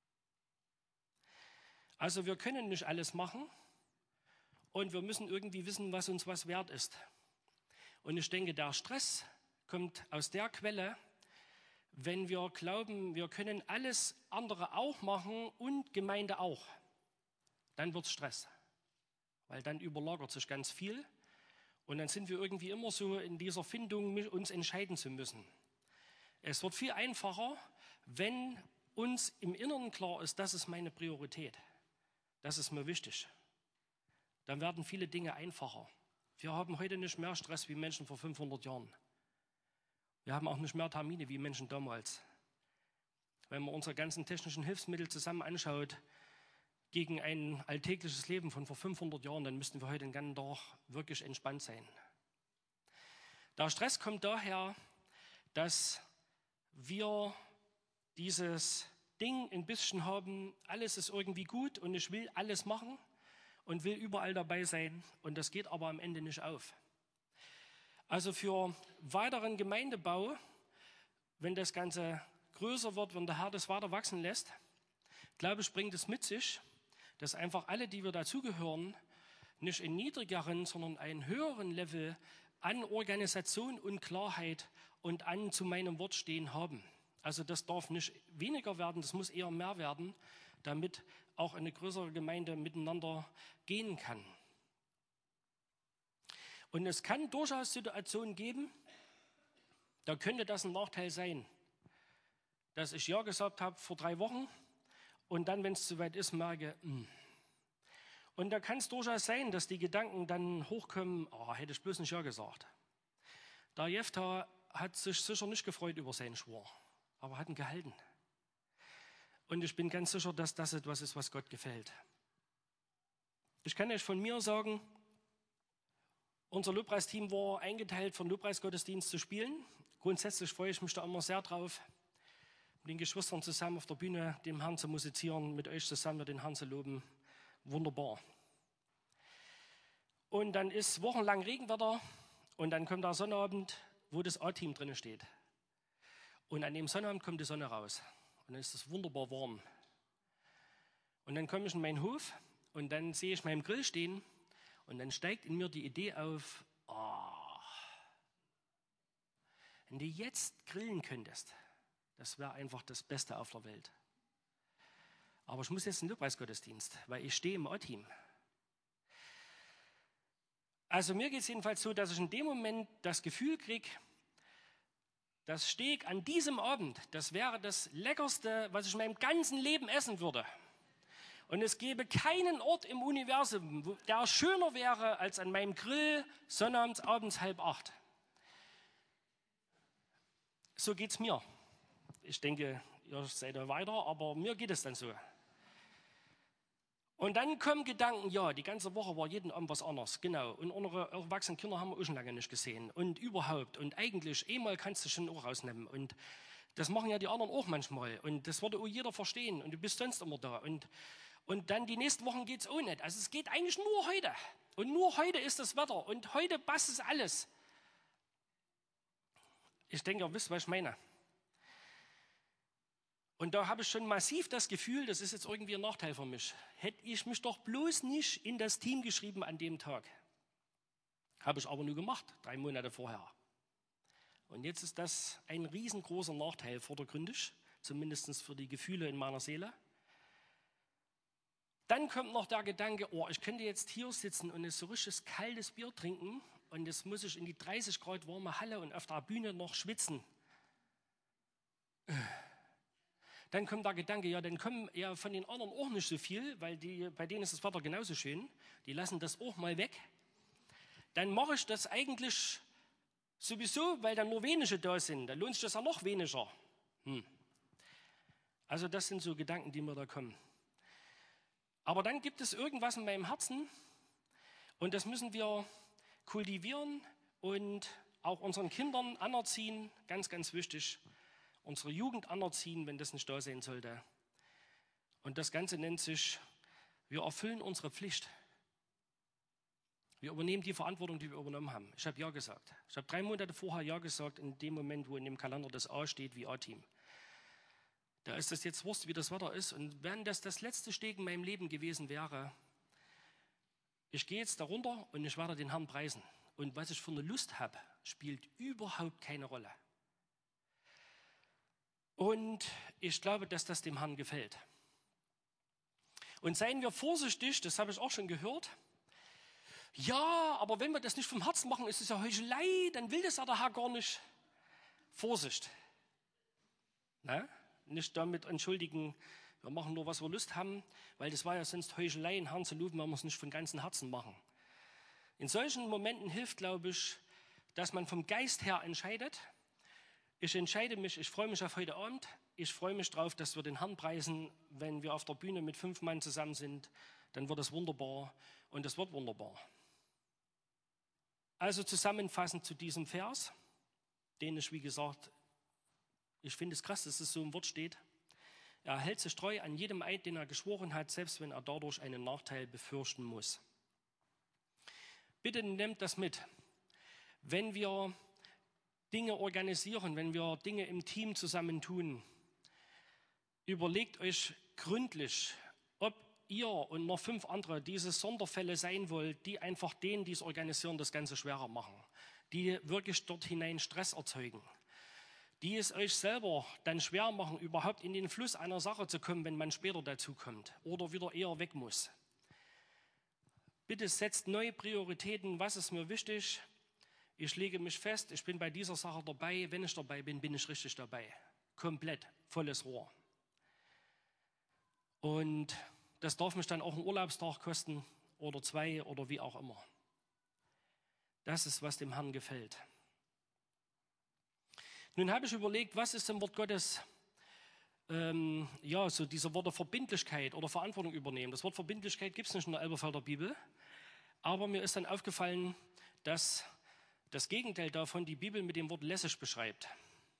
Also wir können nicht alles machen und wir müssen irgendwie wissen, was uns was wert ist. Und ich denke, der Stress kommt aus der Quelle, wenn wir glauben, wir können alles andere auch machen und Gemeinde auch, dann wird es Stress. Weil dann überlagert sich ganz viel und dann sind wir irgendwie immer so in dieser Findung, uns entscheiden zu müssen. Es wird viel einfacher, wenn uns im Inneren klar ist, das ist meine Priorität, das ist mir wichtig. Dann werden viele Dinge einfacher. Wir haben heute nicht mehr Stress wie Menschen vor fünfhundert Jahren. Wir haben auch nicht mehr Termine wie Menschen damals. Wenn man unsere ganzen technischen Hilfsmittel zusammen anschaut, gegen ein alltägliches Leben von vor fünfhundert Jahren, dann müssten wir heute den ganzen Tag wirklich entspannt sein. Der Stress kommt daher, dass wir dieses Ding ein bisschen haben, alles ist irgendwie gut und ich will alles machen und will überall dabei sein und das geht aber am Ende nicht auf. Also für weiteren Gemeindebau, wenn das Ganze größer wird, wenn der Herr das weiter wachsen lässt, glaube ich, bringt es mit sich, dass einfach alle, die wir dazugehören, nicht in niedrigeren, sondern einen höheren Level an Organisation und Klarheit und an zu meinem Wort stehen haben. Also das darf nicht weniger werden, das muss eher mehr werden, damit auch eine größere Gemeinde miteinander gehen kann. Und es kann durchaus Situationen geben, da könnte das ein Nachteil sein, dass ich Ja gesagt habe vor drei Wochen und dann, wenn es soweit ist, merke, mh. Und da kann es durchaus sein, dass die Gedanken dann hochkommen, oh, hätte ich bloß nicht Ja gesagt. Der Jefta hat sich sicher nicht gefreut über seinen Schwur, aber hat ihn gehalten. Und ich bin ganz sicher, dass das etwas ist, was Gott gefällt. Ich kann euch von mir sagen, unser Lobpreisteam war eingeteilt, für den Lobpreisgottesdienst zu spielen. Grundsätzlich freue ich mich da immer sehr drauf, mit den Geschwistern zusammen auf der Bühne dem Herrn zu musizieren, mit euch zusammen den Herrn zu loben. Wunderbar. Und dann ist wochenlang Regenwetter und dann kommt der Sonnabend, wo das A-Team drin steht. Und an dem Sonnabend kommt die Sonne raus und dann ist es wunderbar warm. Und dann komme ich in meinen Hof und dann sehe ich meinen Grill stehen und dann steigt in mir die Idee auf, oh, wenn du jetzt grillen könntest, das wäre einfach das Beste auf der Welt. Aber ich muss jetzt in den Lobpreisgottesdienst, weil ich stehe im A-Team. Also mir geht es jedenfalls so, dass ich in dem Moment das Gefühl kriege, das Steak an diesem Abend, das wäre das Leckerste, was ich in meinem ganzen Leben essen würde. Und es gäbe keinen Ort im Universum, der schöner wäre als an meinem Grill sonnabends abends halb acht. So geht es mir. Ich denke, ihr seid da weiter, aber mir geht es dann so. Und dann kommen Gedanken, ja, die ganze Woche war jeden Abend was anderes, genau. Und unsere erwachsenen Kinder haben wir auch schon lange nicht gesehen. Und überhaupt, und eigentlich, einmal kannst du schon auch rausnehmen. Und das machen ja die anderen auch manchmal. Und das würde auch jeder verstehen. Und du bist sonst immer da. Und, und dann die nächsten Wochen geht es auch nicht. Also es geht eigentlich nur heute. Und nur heute ist das Wetter. Und heute passt es alles. Ich denke, ihr wisst, was ich meine. Und da habe ich schon massiv das Gefühl, das ist jetzt irgendwie ein Nachteil für mich. Hätte ich mich doch bloß nicht in das Team geschrieben an dem Tag. Habe ich aber nur gemacht, drei Monate vorher. Und jetzt ist das ein riesengroßer Nachteil vordergründig, zumindest für die Gefühle in meiner Seele. Dann kommt noch der Gedanke, oh, ich könnte jetzt hier sitzen und ein so richtiges kaltes Bier trinken und jetzt muss ich in die dreißig Grad warme Halle und auf der Bühne noch schwitzen. Dann kommt der Gedanke, ja, dann kommen ja von den anderen auch nicht so viel, weil die, bei denen ist das Wetter genauso schön. Die lassen das auch mal weg. Dann mache ich das eigentlich sowieso, weil dann nur wenige da sind. Dann lohnt sich das ja noch weniger. Hm. Also das sind so Gedanken, die mir da kommen. Aber dann gibt es irgendwas in meinem Herzen und das müssen wir kultivieren und auch unseren Kindern anerziehen, ganz, ganz wichtig. Unsere Jugend anerziehen, wenn das nicht da sein sollte. Und das Ganze nennt sich, wir erfüllen unsere Pflicht. Wir übernehmen die Verantwortung, die wir übernommen haben. Ich habe Ja gesagt. Ich habe drei Monate vorher Ja gesagt, in dem Moment, wo in dem Kalender das A steht wie A-Team. Da ist das jetzt Wurst, wie das Wetter ist. Und wenn das das letzte Steg in meinem Leben gewesen wäre, ich gehe jetzt darunter und ich werde den Herrn preisen. Und was ich für eine Lust habe, spielt überhaupt keine Rolle. Und ich glaube, dass das dem Herrn gefällt. Und seien wir vorsichtig, das habe ich auch schon gehört. Ja, aber wenn wir das nicht vom Herzen machen, ist es ja Heuchelei, dann will das ja der Herr gar nicht. Vorsicht. Na? Nicht damit entschuldigen, wir machen nur, was wir Lust haben, weil das war ja sonst Heuchelei, den Herrn zu loben, wenn wir es nicht von ganzem Herzen machen. In solchen Momenten hilft, glaube ich, dass man vom Geist her entscheidet. Ich entscheide mich, ich freue mich auf heute Abend. Ich freue mich darauf, dass wir den Herrn preisen. Wenn wir auf der Bühne mit fünf Mann zusammen sind, dann wird es wunderbar und es wird wunderbar. Also zusammenfassend zu diesem Vers, den ich, wie gesagt, ich finde es krass, dass es so im Wort steht. Er hält sich treu an jedem Eid, den er geschworen hat, selbst wenn er dadurch einen Nachteil befürchten muss. Bitte nehmt das mit. Wenn wir Dinge organisieren, wenn wir Dinge im Team zusammen tun, überlegt euch gründlich, ob ihr und noch fünf andere diese Sonderfälle sein wollt, die einfach denen, die es organisieren, das Ganze schwerer machen, die wirklich dort hinein Stress erzeugen, die es euch selber dann schwer machen, überhaupt in den Fluss einer Sache zu kommen, wenn man später dazu kommt oder wieder eher weg muss. Bitte setzt neue Prioritäten, was ist mir wichtig? Ich lege mich fest, ich bin bei dieser Sache dabei. Wenn ich dabei bin, bin ich richtig dabei. Komplett, volles Rohr. Und das darf mich dann auch einen Urlaubstag kosten oder zwei oder wie auch immer. Das ist, was dem Herrn gefällt. Nun habe ich überlegt, was ist im Wort Gottes, ähm, ja, so diese Worte Verbindlichkeit oder Verantwortung übernehmen. Das Wort Verbindlichkeit gibt es nicht in der Elberfelder Bibel. Aber mir ist dann aufgefallen, dass das Gegenteil davon die Bibel mit dem Wort lässig beschreibt.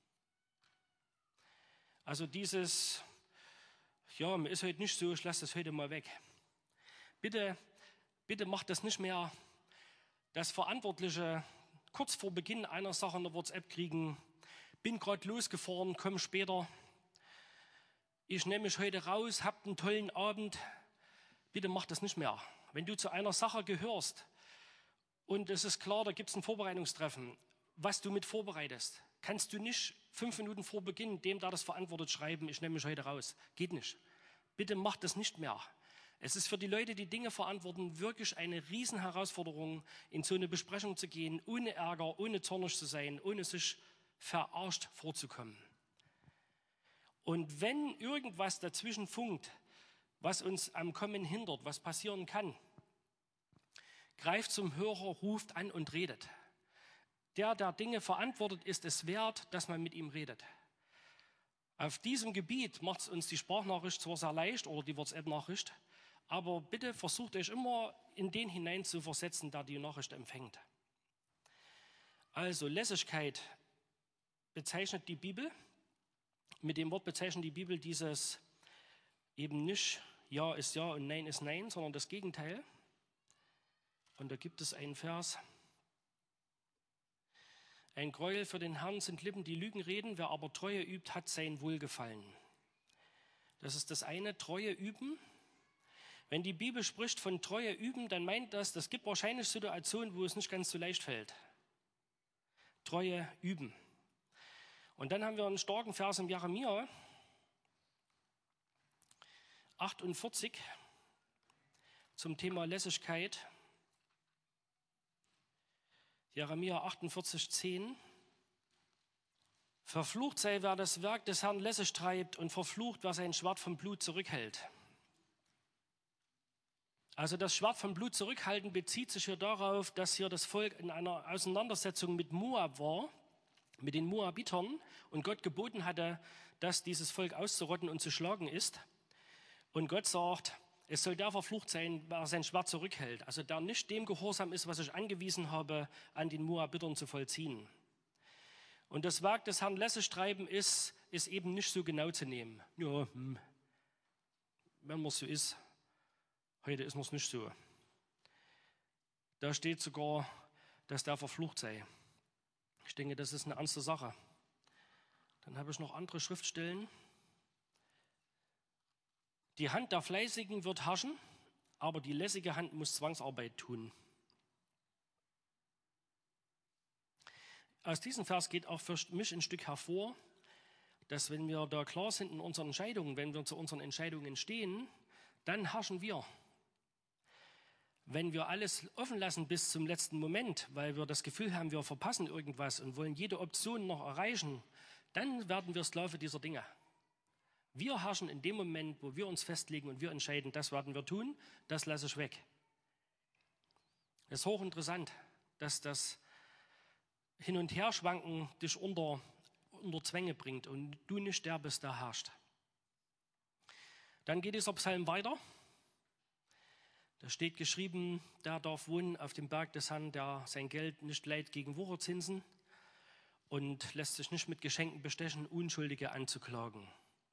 Also dieses, ja, mir ist heute nicht so, ich lasse das heute mal weg. Bitte, bitte macht das nicht mehr, dass Verantwortliche kurz vor Beginn einer Sache eine WhatsApp kriegen, bin gerade losgefahren, komm später, ich nehme mich heute raus, habt einen tollen Abend. Bitte macht das nicht mehr. Wenn du zu einer Sache gehörst, und es ist klar, da gibt es ein Vorbereitungstreffen. Was du mit vorbereitest, kannst du nicht fünf Minuten vor Beginn dem, der das verantwortet, schreiben, ich nehme mich heute raus. Geht nicht. Bitte macht das nicht mehr. Es ist für die Leute, die Dinge verantworten, wirklich eine Riesenherausforderung, in so eine Besprechung zu gehen, ohne Ärger, ohne zornig zu sein, ohne sich verarscht vorzukommen. Und wenn irgendwas dazwischen funkt, was uns am Kommen hindert, was passieren kann, greift zum Hörer, ruft an und redet. Der, der Dinge verantwortet, ist es wert, dass man mit ihm redet. Auf diesem Gebiet macht es uns die Sprachnachricht zwar sehr leicht oder die WhatsApp-Nachricht, Aber bitte versucht euch immer in den hinein zu versetzen, der die Nachricht empfängt. Also Lässigkeit bezeichnet die Bibel. Mit dem Wort bezeichnet die Bibel dieses eben nicht Ja ist Ja und Nein ist Nein, sondern das Gegenteil. Und da gibt es einen Vers. Ein Gräuel für den Herrn sind Lippen, die Lügen reden, wer aber Treue übt, hat sein Wohlgefallen. Das ist das eine, Treue üben. Wenn die Bibel spricht von Treue üben, dann meint das, das gibt wahrscheinlich Situationen, wo es nicht ganz so leicht fällt. Treue üben. Und dann haben wir einen starken Vers im Jeremia achtundvierzig zum Thema Lässigkeit. Jeremia achtundvierzig, zehn. Verflucht sei, wer das Werk des Herrn lässig treibt, und verflucht, wer sein Schwert vom Blut zurückhält. Also das Schwert vom Blut zurückhalten bezieht sich hier darauf, dass hier das Volk in einer Auseinandersetzung mit Moab war, mit den Moabitern, und Gott geboten hatte, dass dieses Volk auszurotten und zu schlagen ist. Und Gott sagt, es soll der verflucht sein, wer sein Schwert zurückhält. Also der nicht dem gehorsam ist, was ich angewiesen habe, an den Moabitern zu vollziehen. Und das Werk des Herrn lässig treiben ist, ist eben nicht so genau zu nehmen. Ja, hm, wenn man so ist, heute ist man es nicht so. Da steht sogar, dass der verflucht sei. Ich denke, das ist eine ernste Sache. Dann habe ich noch andere Schriftstellen. Die Hand der Fleißigen wird herrschen, aber die lässige Hand muss Zwangsarbeit tun. Aus diesem Vers geht auch für mich ein Stück hervor, dass wenn wir da klar sind in unseren Entscheidungen, wenn wir zu unseren Entscheidungen stehen, dann herrschen wir. Wenn wir alles offen lassen bis zum letzten Moment, weil wir das Gefühl haben, wir verpassen irgendwas und wollen jede Option noch erreichen, dann werden wir Sklave dieser Dinge. Wir herrschen in dem Moment, wo wir uns festlegen und wir entscheiden, das werden wir tun, das lasse ich weg. Es ist hochinteressant, dass das Hin- und Herschwanken dich unter, unter Zwänge bringt und du nicht der bist, der herrscht. Dann geht dieser Psalm weiter. Da steht geschrieben, der darf wohnen auf dem Berg des Herrn, der sein Geld nicht leiht gegen Wucherzinsen und lässt sich nicht mit Geschenken bestechen, Unschuldige anzuklagen.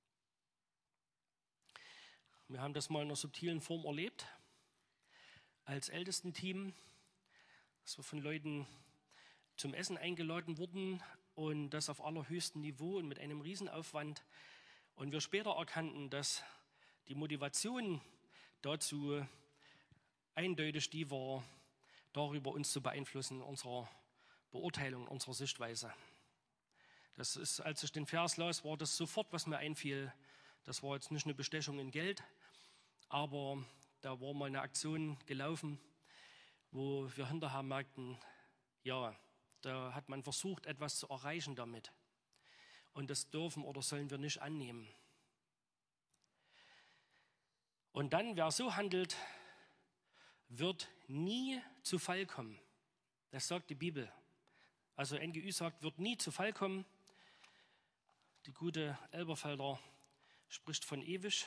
Wir haben das mal in einer subtilen Form erlebt, als Ältestenteam, dass wir von Leuten zum Essen eingeladen wurden und das auf allerhöchstem Niveau und mit einem Riesenaufwand. Und wir später erkannten, dass die Motivation dazu eindeutig die war, darüber uns zu beeinflussen, unserer Beurteilung, unserer Sichtweise. Das ist, als ich den Vers las, war das sofort, was mir einfiel. Das war jetzt nicht eine Bestechung in Geld, aber da war mal eine Aktion gelaufen, wo wir hinterher merkten, ja, da hat man versucht, etwas zu erreichen damit. Und das dürfen oder sollen wir nicht annehmen. Und dann, wer so handelt, wird nie zu Fall kommen. Das sagt die Bibel. Also N G Ü sagt, wird nie zu Fall kommen. Die gute Elberfelder spricht von ewig.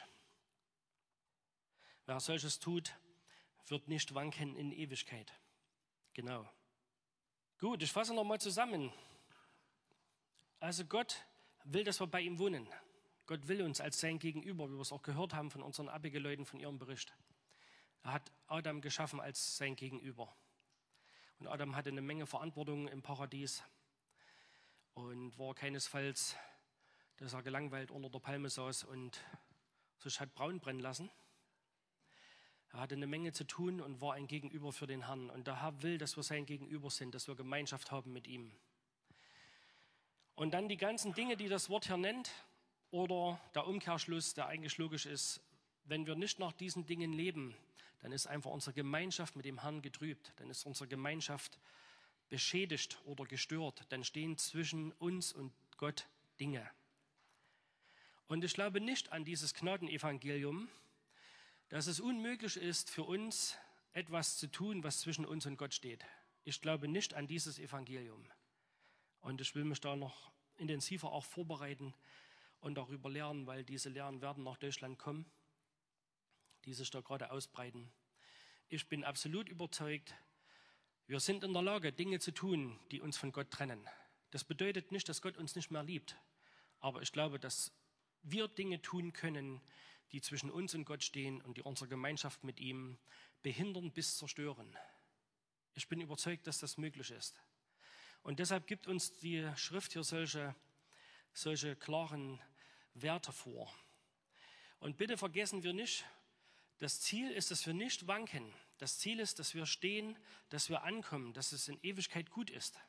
Wer solches tut, wird nicht wanken in Ewigkeit. Genau. Gut, ich fasse nochmal zusammen. Also Gott will, dass wir bei ihm wohnen. Gott will uns als sein Gegenüber, wie wir es auch gehört haben von unseren Abbigeleuten von ihrem Bericht. Er hat Adam geschaffen als sein Gegenüber. Und Adam hatte eine Menge Verantwortung im Paradies und war keinesfalls, dass er gelangweilt unter der Palme saß und sich hat braun brennen lassen. Er hatte eine Menge zu tun und war ein Gegenüber für den Herrn. Und der Herr will, dass wir sein Gegenüber sind, dass wir Gemeinschaft haben mit ihm. Und dann die ganzen Dinge, die das Wort hier nennt, oder der Umkehrschluss, der eigentlich logisch ist, wenn wir nicht nach diesen Dingen leben, dann ist einfach unsere Gemeinschaft mit dem Herrn getrübt. Dann ist unsere Gemeinschaft beschädigt oder gestört. Dann stehen zwischen uns und Gott Dinge. Und ich glaube nicht an dieses Gnadenevangelium, dass es unmöglich ist für uns, etwas zu tun, was zwischen uns und Gott steht. Ich glaube nicht an dieses Evangelium. Und ich will mich da noch intensiver auch vorbereiten und darüber lernen, weil diese Lehren werden nach Deutschland kommen. die sich da gerade ausbreiten. Ich bin absolut überzeugt, wir sind in der Lage, Dinge zu tun, die uns von Gott trennen. Das bedeutet nicht, dass Gott uns nicht mehr liebt. Aber ich glaube, dass wir Dinge tun können, die zwischen uns und Gott stehen und die unsere Gemeinschaft mit ihm behindern bis zerstören. Ich bin überzeugt, dass das möglich ist. Und deshalb gibt uns die Schrift hier solche, solche klaren Werte vor. Und bitte vergessen wir nicht, das Ziel ist, dass wir nicht wanken. Das Ziel ist, dass wir stehen, dass wir ankommen, dass es in Ewigkeit gut ist.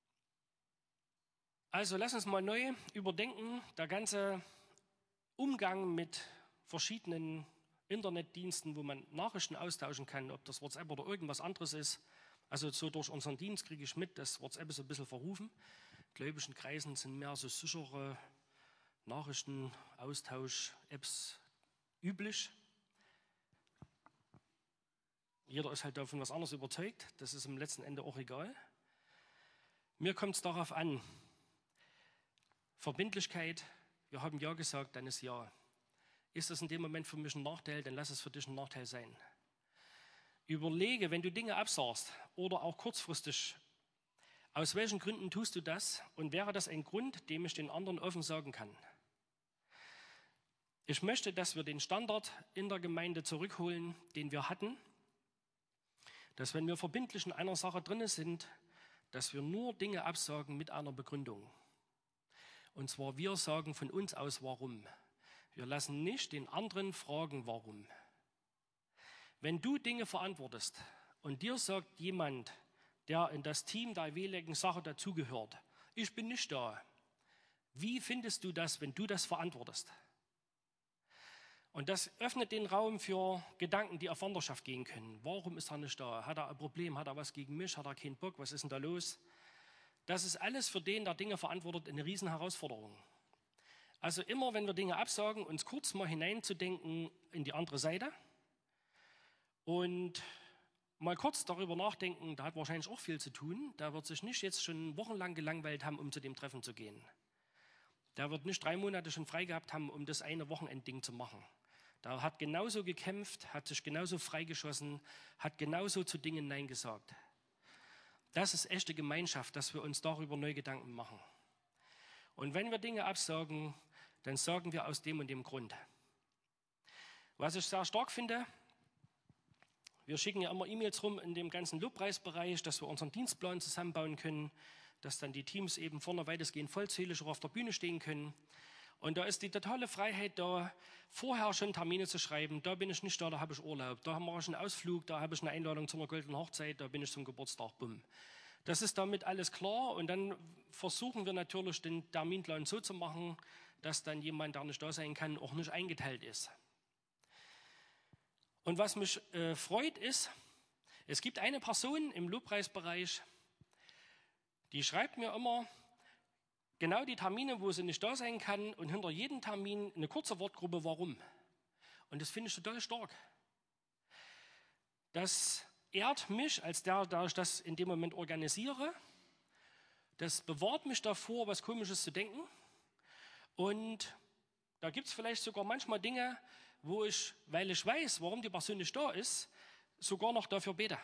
Also lass uns mal neu überdenken, der ganze Umgang mit verschiedenen Internetdiensten, wo man Nachrichten austauschen kann, ob das WhatsApp oder irgendwas anderes ist. Also so durch unseren Dienst kriege ich mit, dass WhatsApp ist ein bisschen verrufen. In gläubigen Kreisen sind mehr so sichere Nachrichtenaustausch-Apps üblich. Jeder ist halt davon was anderes überzeugt. Das ist im letzten Ende auch egal. Mir kommt es darauf an, Verbindlichkeit, wir haben Ja gesagt, dann ist Ja. Ist das in dem Moment für mich ein Nachteil, dann lass es für dich ein Nachteil sein. Überlege, wenn du Dinge absagst oder auch kurzfristig, aus welchen Gründen tust du das und wäre das ein Grund, dem ich den anderen offen sagen kann. Ich möchte, dass wir den Standard in der Gemeinde zurückholen, den wir hatten, dass wenn wir verbindlich in einer Sache drin sind, dass wir nur Dinge absagen mit einer Begründung. Und zwar wir sagen von uns aus warum. Wir lassen nicht den anderen fragen warum. Wenn du Dinge verantwortest und dir sagt jemand, der in das Team der jeweiligen Sache dazugehört, ich bin nicht da, wie findest du das, wenn du das verantwortest? Und das öffnet den Raum für Gedanken, die auf Wanderschaft gehen können. Warum ist er nicht da? Hat er ein Problem? Hat er was gegen mich? Hat er keinen Bock? Was ist denn da los? Das ist alles für den, der Dinge verantwortet, eine Riesenherausforderung. Also immer, wenn wir Dinge absagen, uns kurz mal hineinzudenken in die andere Seite und mal kurz darüber nachdenken, da hat wahrscheinlich auch viel zu tun. Der wird sich nicht jetzt schon wochenlang gelangweilt haben, um zu dem Treffen zu gehen. Der wird nicht drei Monate schon frei gehabt haben, um das eine Wochenendding zu machen. Der hat genauso gekämpft, hat sich genauso freigeschossen, hat genauso zu Dingen Nein gesagt. Das ist echte Gemeinschaft, dass wir uns darüber neu Gedanken machen. Und wenn wir Dinge absagen, dann sagen wir aus dem und dem Grund. Was ich sehr stark finde, wir schicken ja immer E-Mails rum in dem ganzen Lobpreisbereich, dass wir unseren Dienstplan zusammenbauen können, dass dann die Teams eben vorne weitestgehend vollzählig auf der Bühne stehen können. Und da ist die totale Freiheit da, vorher schon Termine zu schreiben. Da bin ich nicht da, da habe ich Urlaub. Da mache ich einen Ausflug, da habe ich eine Einladung zu einer goldenen Hochzeit, da bin ich zum Geburtstag, bumm. Das ist damit alles klar und dann versuchen wir natürlich den Terminplan so zu machen, dass dann jemand, der nicht da sein kann, auch nicht eingeteilt ist. Und was mich äh, freut ist, es gibt eine Person im Lobpreisbereich, die schreibt mir immer genau die Termine, wo sie nicht da sein kann und hinter jedem Termin eine kurze Wortgruppe, warum. Und das finde ich total stark. Das ehrt mich als der, der ich das in dem Moment organisiere. Das bewahrt mich davor, was Komisches zu denken. Und da gibt es vielleicht sogar manchmal Dinge, wo ich, weil ich weiß, warum die Person nicht da ist, sogar noch dafür bete.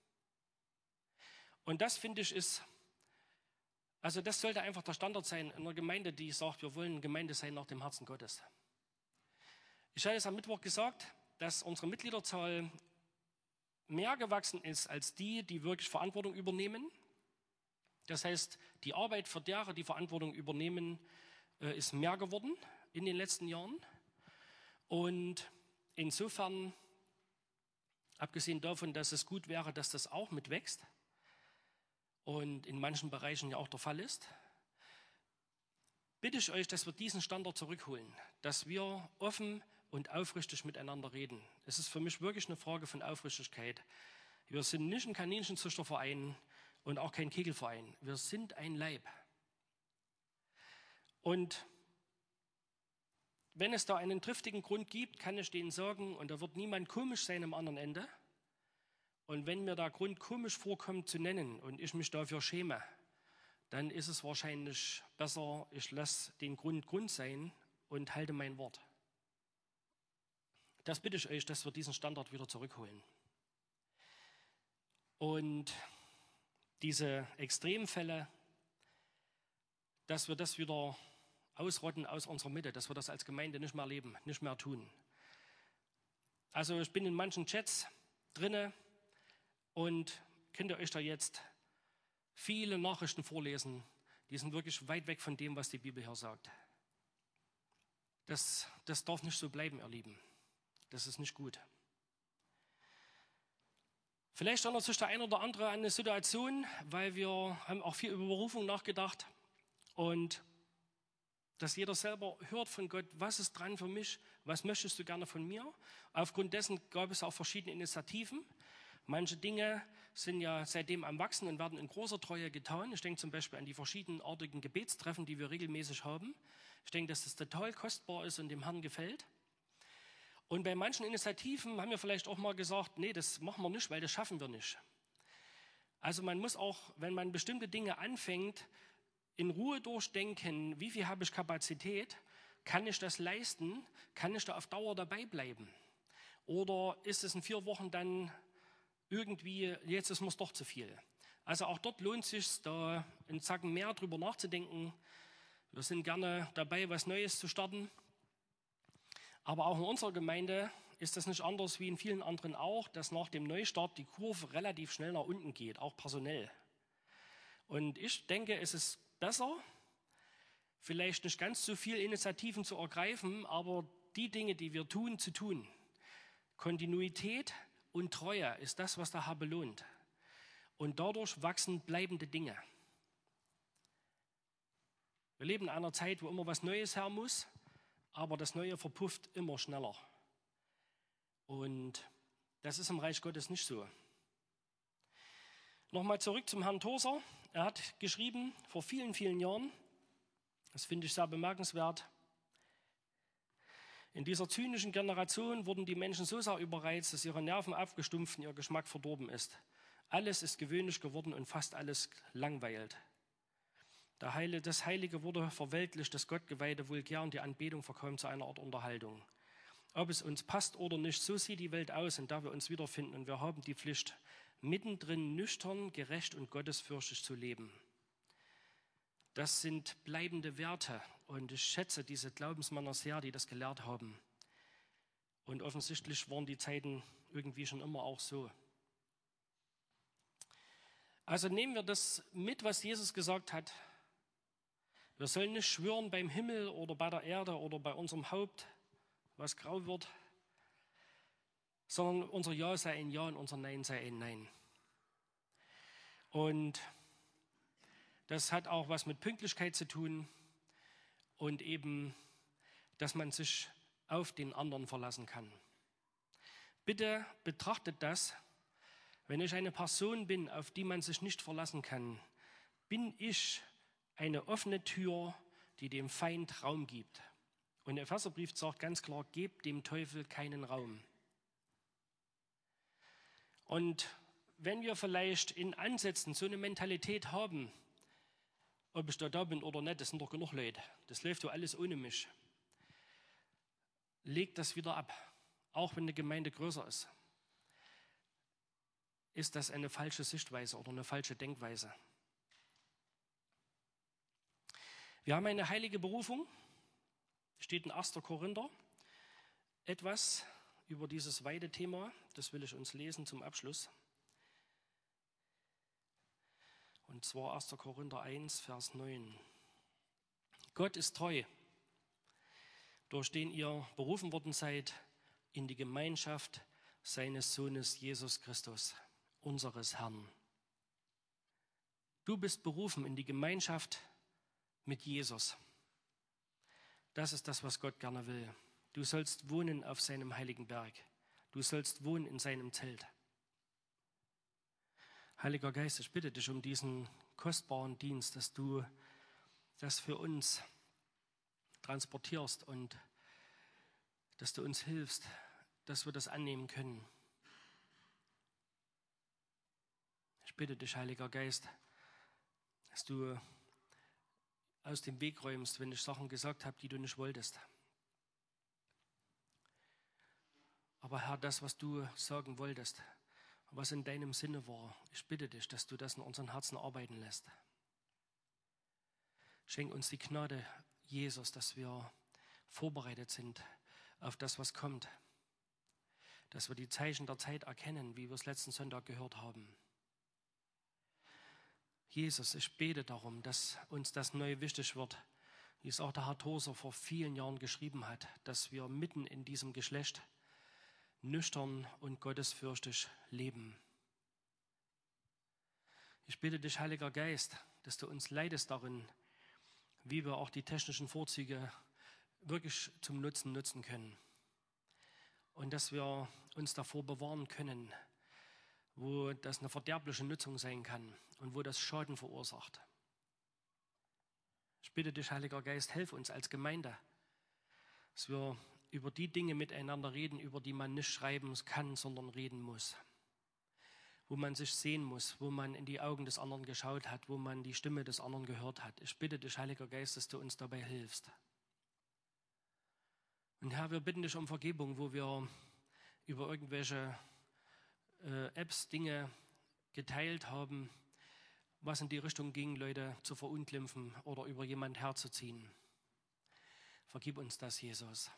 Und das finde ich ist, also das sollte einfach der Standard sein in einer Gemeinde, die sagt, wir wollen eine Gemeinde sein nach dem Herzen Gottes. Ich habe es am Mittwoch gesagt, dass unsere Mitgliederzahl mehr gewachsen ist als die, die wirklich Verantwortung übernehmen. Das heißt, die Arbeit für derer, die Verantwortung übernehmen, ist mehr geworden in den letzten Jahren. Und insofern, abgesehen davon, dass es gut wäre, dass das auch mitwächst und in manchen Bereichen ja auch der Fall ist, bitte ich euch, dass wir diesen Standard zurückholen, dass wir offen und aufrichtig miteinander reden. Es ist für mich wirklich eine Frage von Aufrichtigkeit. Wir sind nicht ein Kaninchenzüchterverein und auch kein Kegelverein. Wir sind ein Leib. Und wenn es da einen triftigen Grund gibt, kann ich denen sagen, und da wird niemand komisch sein am anderen Ende. Und wenn mir der Grund komisch vorkommt zu nennen und ich mich dafür schäme, dann ist es wahrscheinlich besser, ich lasse den Grund Grund sein und halte mein Wort. Das bitte ich euch, dass wir diesen Standard wieder zurückholen. Und diese Extremfälle, dass wir das wieder ausrotten aus unserer Mitte, dass wir das als Gemeinde nicht mehr erleben, nicht mehr tun. Also ich bin in manchen Chats drinne und könnt ihr euch da jetzt viele Nachrichten vorlesen, die sind wirklich weit weg von dem, was die Bibel hier sagt. Das, das darf nicht so bleiben, ihr Lieben. Das ist nicht gut. Vielleicht erinnert sich der ein oder andere an eine Situation, weil wir haben auch viel über Berufung nachgedacht und dass jeder selber hört von Gott, was ist dran für mich, was möchtest du gerne von mir. Aufgrund dessen gab es auch verschiedene Initiativen. Manche Dinge sind ja seitdem am Wachsen und werden in großer Treue getan. Ich denke zum Beispiel an die verschiedenartigen Gebetstreffen, die wir regelmäßig haben. Ich denke, dass das total kostbar ist und dem Herrn gefällt. Und bei manchen Initiativen haben wir vielleicht auch mal gesagt, nee, das machen wir nicht, weil das schaffen wir nicht. Also man muss auch, wenn man bestimmte Dinge anfängt, in Ruhe durchdenken, wie viel habe ich Kapazität, kann ich das leisten, kann ich da auf Dauer dabei bleiben? Oder ist es in vier Wochen dann irgendwie, jetzt ist es doch zu viel? Also auch dort lohnt es sich, da einen Zacken mehr drüber nachzudenken. Wir sind gerne dabei, was Neues zu starten. Aber auch in unserer Gemeinde ist das nicht anders wie in vielen anderen auch, dass nach dem Neustart die Kurve relativ schnell nach unten geht, auch personell. Und ich denke, es ist besser, vielleicht nicht ganz so viele Initiativen zu ergreifen, aber die Dinge, die wir tun, zu tun. Kontinuität und Treue ist das, was der Herr belohnt. Und dadurch wachsen bleibende Dinge. Wir leben in einer Zeit, wo immer was Neues her muss, aber das Neue verpufft immer schneller. Und das ist im Reich Gottes nicht so. Nochmal zurück zum Herrn Tozer. Er hat geschrieben vor vielen, vielen Jahren, das finde ich sehr bemerkenswert, in dieser zynischen Generation wurden die Menschen so sehr überreizt, dass ihre Nerven aufgestumpft und ihr Geschmack verdorben ist. Alles ist gewöhnlich geworden und fast alles langweilt. Der Heile, das Heilige wurde verweltlicht, das Gottgeweihte vulgär und die Anbetung verkam zu einer Art Unterhaltung. Ob es uns passt oder nicht, so sieht die Welt aus, in der wir uns wiederfinden. Und wir haben die Pflicht, mittendrin nüchtern, gerecht und gottesfürchtig zu leben. Das sind bleibende Werte und ich schätze diese Glaubensmänner sehr, die das gelehrt haben. Und offensichtlich waren die Zeiten irgendwie schon immer auch so. Also nehmen wir das mit, was Jesus gesagt hat. Wir sollen nicht schwören beim Himmel oder bei der Erde oder bei unserem Haupt, was grau wird, sondern unser Ja sei ein Ja und unser Nein sei ein Nein. Und das hat auch was mit Pünktlichkeit zu tun und eben, dass man sich auf den anderen verlassen kann. Bitte betrachtet das, wenn ich eine Person bin, auf die man sich nicht verlassen kann, bin ich eine offene Tür, die dem Feind Raum gibt. Und der Epheserbrief sagt ganz klar, gebt dem Teufel keinen Raum. Und wenn wir vielleicht in Ansätzen so eine Mentalität haben, ob ich da da bin oder nicht, das sind doch genug Leute, das läuft doch alles ohne mich, legt das wieder ab, auch wenn eine Gemeinde größer ist. Ist das eine falsche Sichtweise oder eine falsche Denkweise? Wir haben eine heilige Berufung, steht in erster Korinther. Etwas über dieses weite Thema, das will ich uns lesen zum Abschluss. Und zwar erster Korinther eins, Vers neun. Gott ist treu, durch den ihr berufen worden seid in die Gemeinschaft seines Sohnes Jesus Christus, unseres Herrn. Du bist berufen in die Gemeinschaft mit Jesus. Das ist das, was Gott gerne will. Du sollst wohnen auf seinem heiligen Berg. Du sollst wohnen in seinem Zelt. Heiliger Geist, ich bitte dich um diesen kostbaren Dienst, dass du das für uns transportierst und dass du uns hilfst, dass wir das annehmen können. Ich bitte dich, Heiliger Geist, dass du aus dem Weg räumst, wenn ich Sachen gesagt habe, die du nicht wolltest. Aber Herr, das, was du sagen wolltest, was in deinem Sinne war, ich bitte dich, dass du das in unseren Herzen arbeiten lässt. Schenk uns die Gnade, Jesus, dass wir vorbereitet sind auf das, was kommt. Dass wir die Zeichen der Zeit erkennen, wie wir es letzten Sonntag gehört haben. Jesus, ich bete darum, dass uns das neu wichtig wird, wie es auch der Herr Toser vor vielen Jahren geschrieben hat, dass wir mitten in diesem Geschlecht nüchtern und gottesfürchtig leben. Ich bitte dich, Heiliger Geist, dass du uns leitest darin, wie wir auch die technischen Vorzüge wirklich zum Nutzen nutzen können. Und dass wir uns davor bewahren können, wo das eine verderbliche Nutzung sein kann und wo das Schaden verursacht. Ich bitte dich, Heiliger Geist, helf uns als Gemeinde, dass wir über die Dinge miteinander reden, über die man nicht schreiben kann, sondern reden muss. Wo man sich sehen muss, wo man in die Augen des anderen geschaut hat, wo man die Stimme des anderen gehört hat. Ich bitte dich, Heiliger Geist, dass du uns dabei hilfst. Und Herr, wir bitten dich um Vergebung, wo wir über irgendwelche äh, Apps Dinge geteilt haben, was in die Richtung ging, Leute zu verunglimpfen oder über jemand herzuziehen. Vergib uns das, Jesus.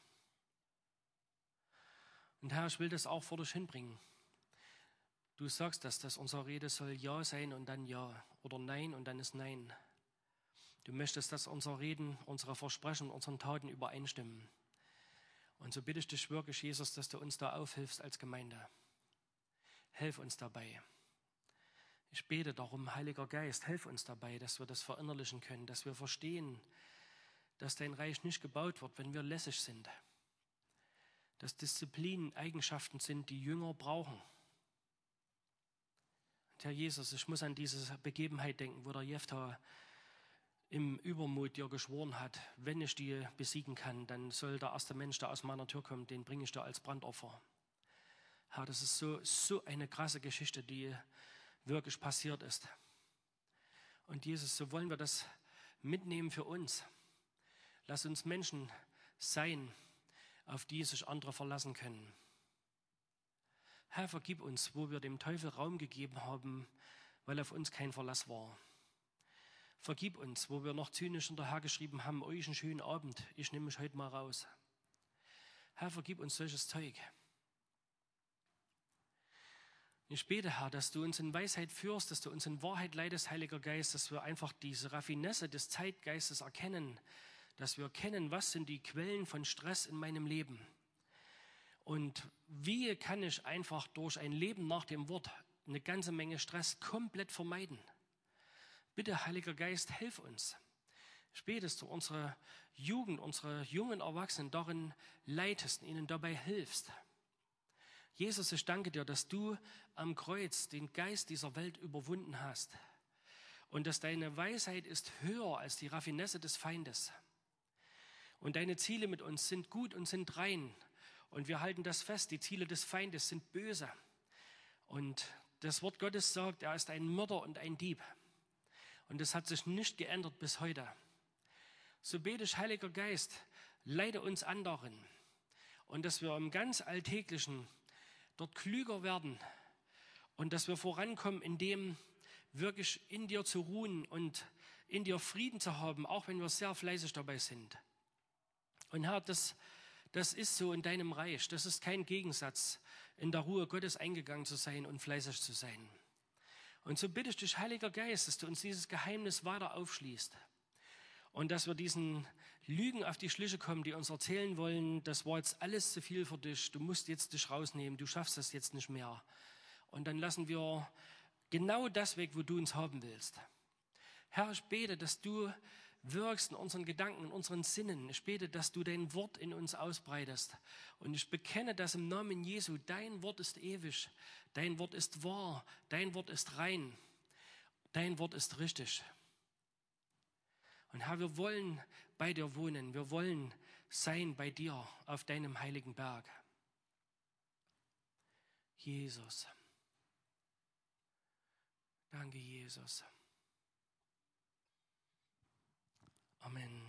Und Herr, ich will das auch vor dich hinbringen. Du sagst das, dass unsere Rede soll Ja sein und dann Ja oder Nein und dann ist Nein. Du möchtest, dass unsere Reden, unsere Versprechen, unseren Taten übereinstimmen. Und so bitte ich dich wirklich, Jesus, dass du uns da aufhilfst als Gemeinde. Helf uns dabei. Ich bete darum, Heiliger Geist, helf uns dabei, dass wir das verinnerlichen können, dass wir verstehen, dass dein Reich nicht gebaut wird, wenn wir lässig sind. Dass Disziplin Eigenschaften sind, die Jünger brauchen. Und Herr Jesus, ich muss an diese Begebenheit denken, wo der Jephthah im Übermut dir geschworen hat, wenn ich die besiegen kann, dann soll der erste Mensch, der aus meiner Tür kommt, den bringe ich dir als Brandopfer. Herr, das ist so, so eine krasse Geschichte, die wirklich passiert ist. Und Jesus, so wollen wir das mitnehmen für uns. Lass uns Menschen sein, auf die sich andere verlassen können. Herr, vergib uns, wo wir dem Teufel Raum gegeben haben, weil auf uns kein Verlass war. Vergib uns, wo wir noch zynisch hinterhergeschrieben haben, euch einen schönen Abend, ich nehme mich heute mal raus. Herr, vergib uns solches Zeug. Ich bete, Herr, dass du uns in Weisheit führst, dass du uns in Wahrheit leitest, Heiliger Geist, dass wir einfach diese Raffinesse des Zeitgeistes erkennen, dass wir erkennen, was sind die Quellen von Stress in meinem Leben. Und wie kann ich einfach durch ein Leben nach dem Wort eine ganze Menge Stress komplett vermeiden? Bitte, Heiliger Geist, hilf uns. Ich bete, dass du unsere Jugend, unsere jungen Erwachsenen darin leitest und ihnen dabei hilfst. Jesus, ich danke dir, dass du am Kreuz den Geist dieser Welt überwunden hast und dass deine Weisheit ist höher als die Raffinesse des Feindes. Und deine Ziele mit uns sind gut und sind rein. Und wir halten das fest, die Ziele des Feindes sind böse. Und das Wort Gottes sagt, er ist ein Mörder und ein Dieb. Und das hat sich nicht geändert bis heute. So bete ich, Heiliger Geist, leite uns an darin. Und dass wir im ganz Alltäglichen dort klüger werden. Und dass wir vorankommen, in dem wirklich in dir zu ruhen und in dir Frieden zu haben, auch wenn wir sehr fleißig dabei sind. Und Herr, das, das ist so in deinem Reich. Das ist kein Gegensatz, in der Ruhe Gottes eingegangen zu sein und fleißig zu sein. Und so bitte ich dich, Heiliger Geist, dass du uns dieses Geheimnis weiter aufschließt. Und dass wir diesen Lügen auf die Schliche kommen, die uns erzählen wollen, das war jetzt alles zu viel für dich, du musst jetzt dich rausnehmen, du schaffst das jetzt nicht mehr. Und dann lassen wir genau das weg, wo du uns haben willst. Herr, ich bete, dass du wirkst in unseren Gedanken, in unseren Sinnen. Ich bete, dass du dein Wort in uns ausbreitest. Und ich bekenne das im Namen Jesu. Dein Wort ist ewig. Dein Wort ist wahr. Dein Wort ist rein. Dein Wort ist richtig. Und Herr, wir wollen bei dir wohnen. Wir wollen sein bei dir auf deinem heiligen Berg. Jesus. Danke, Jesus. Amen.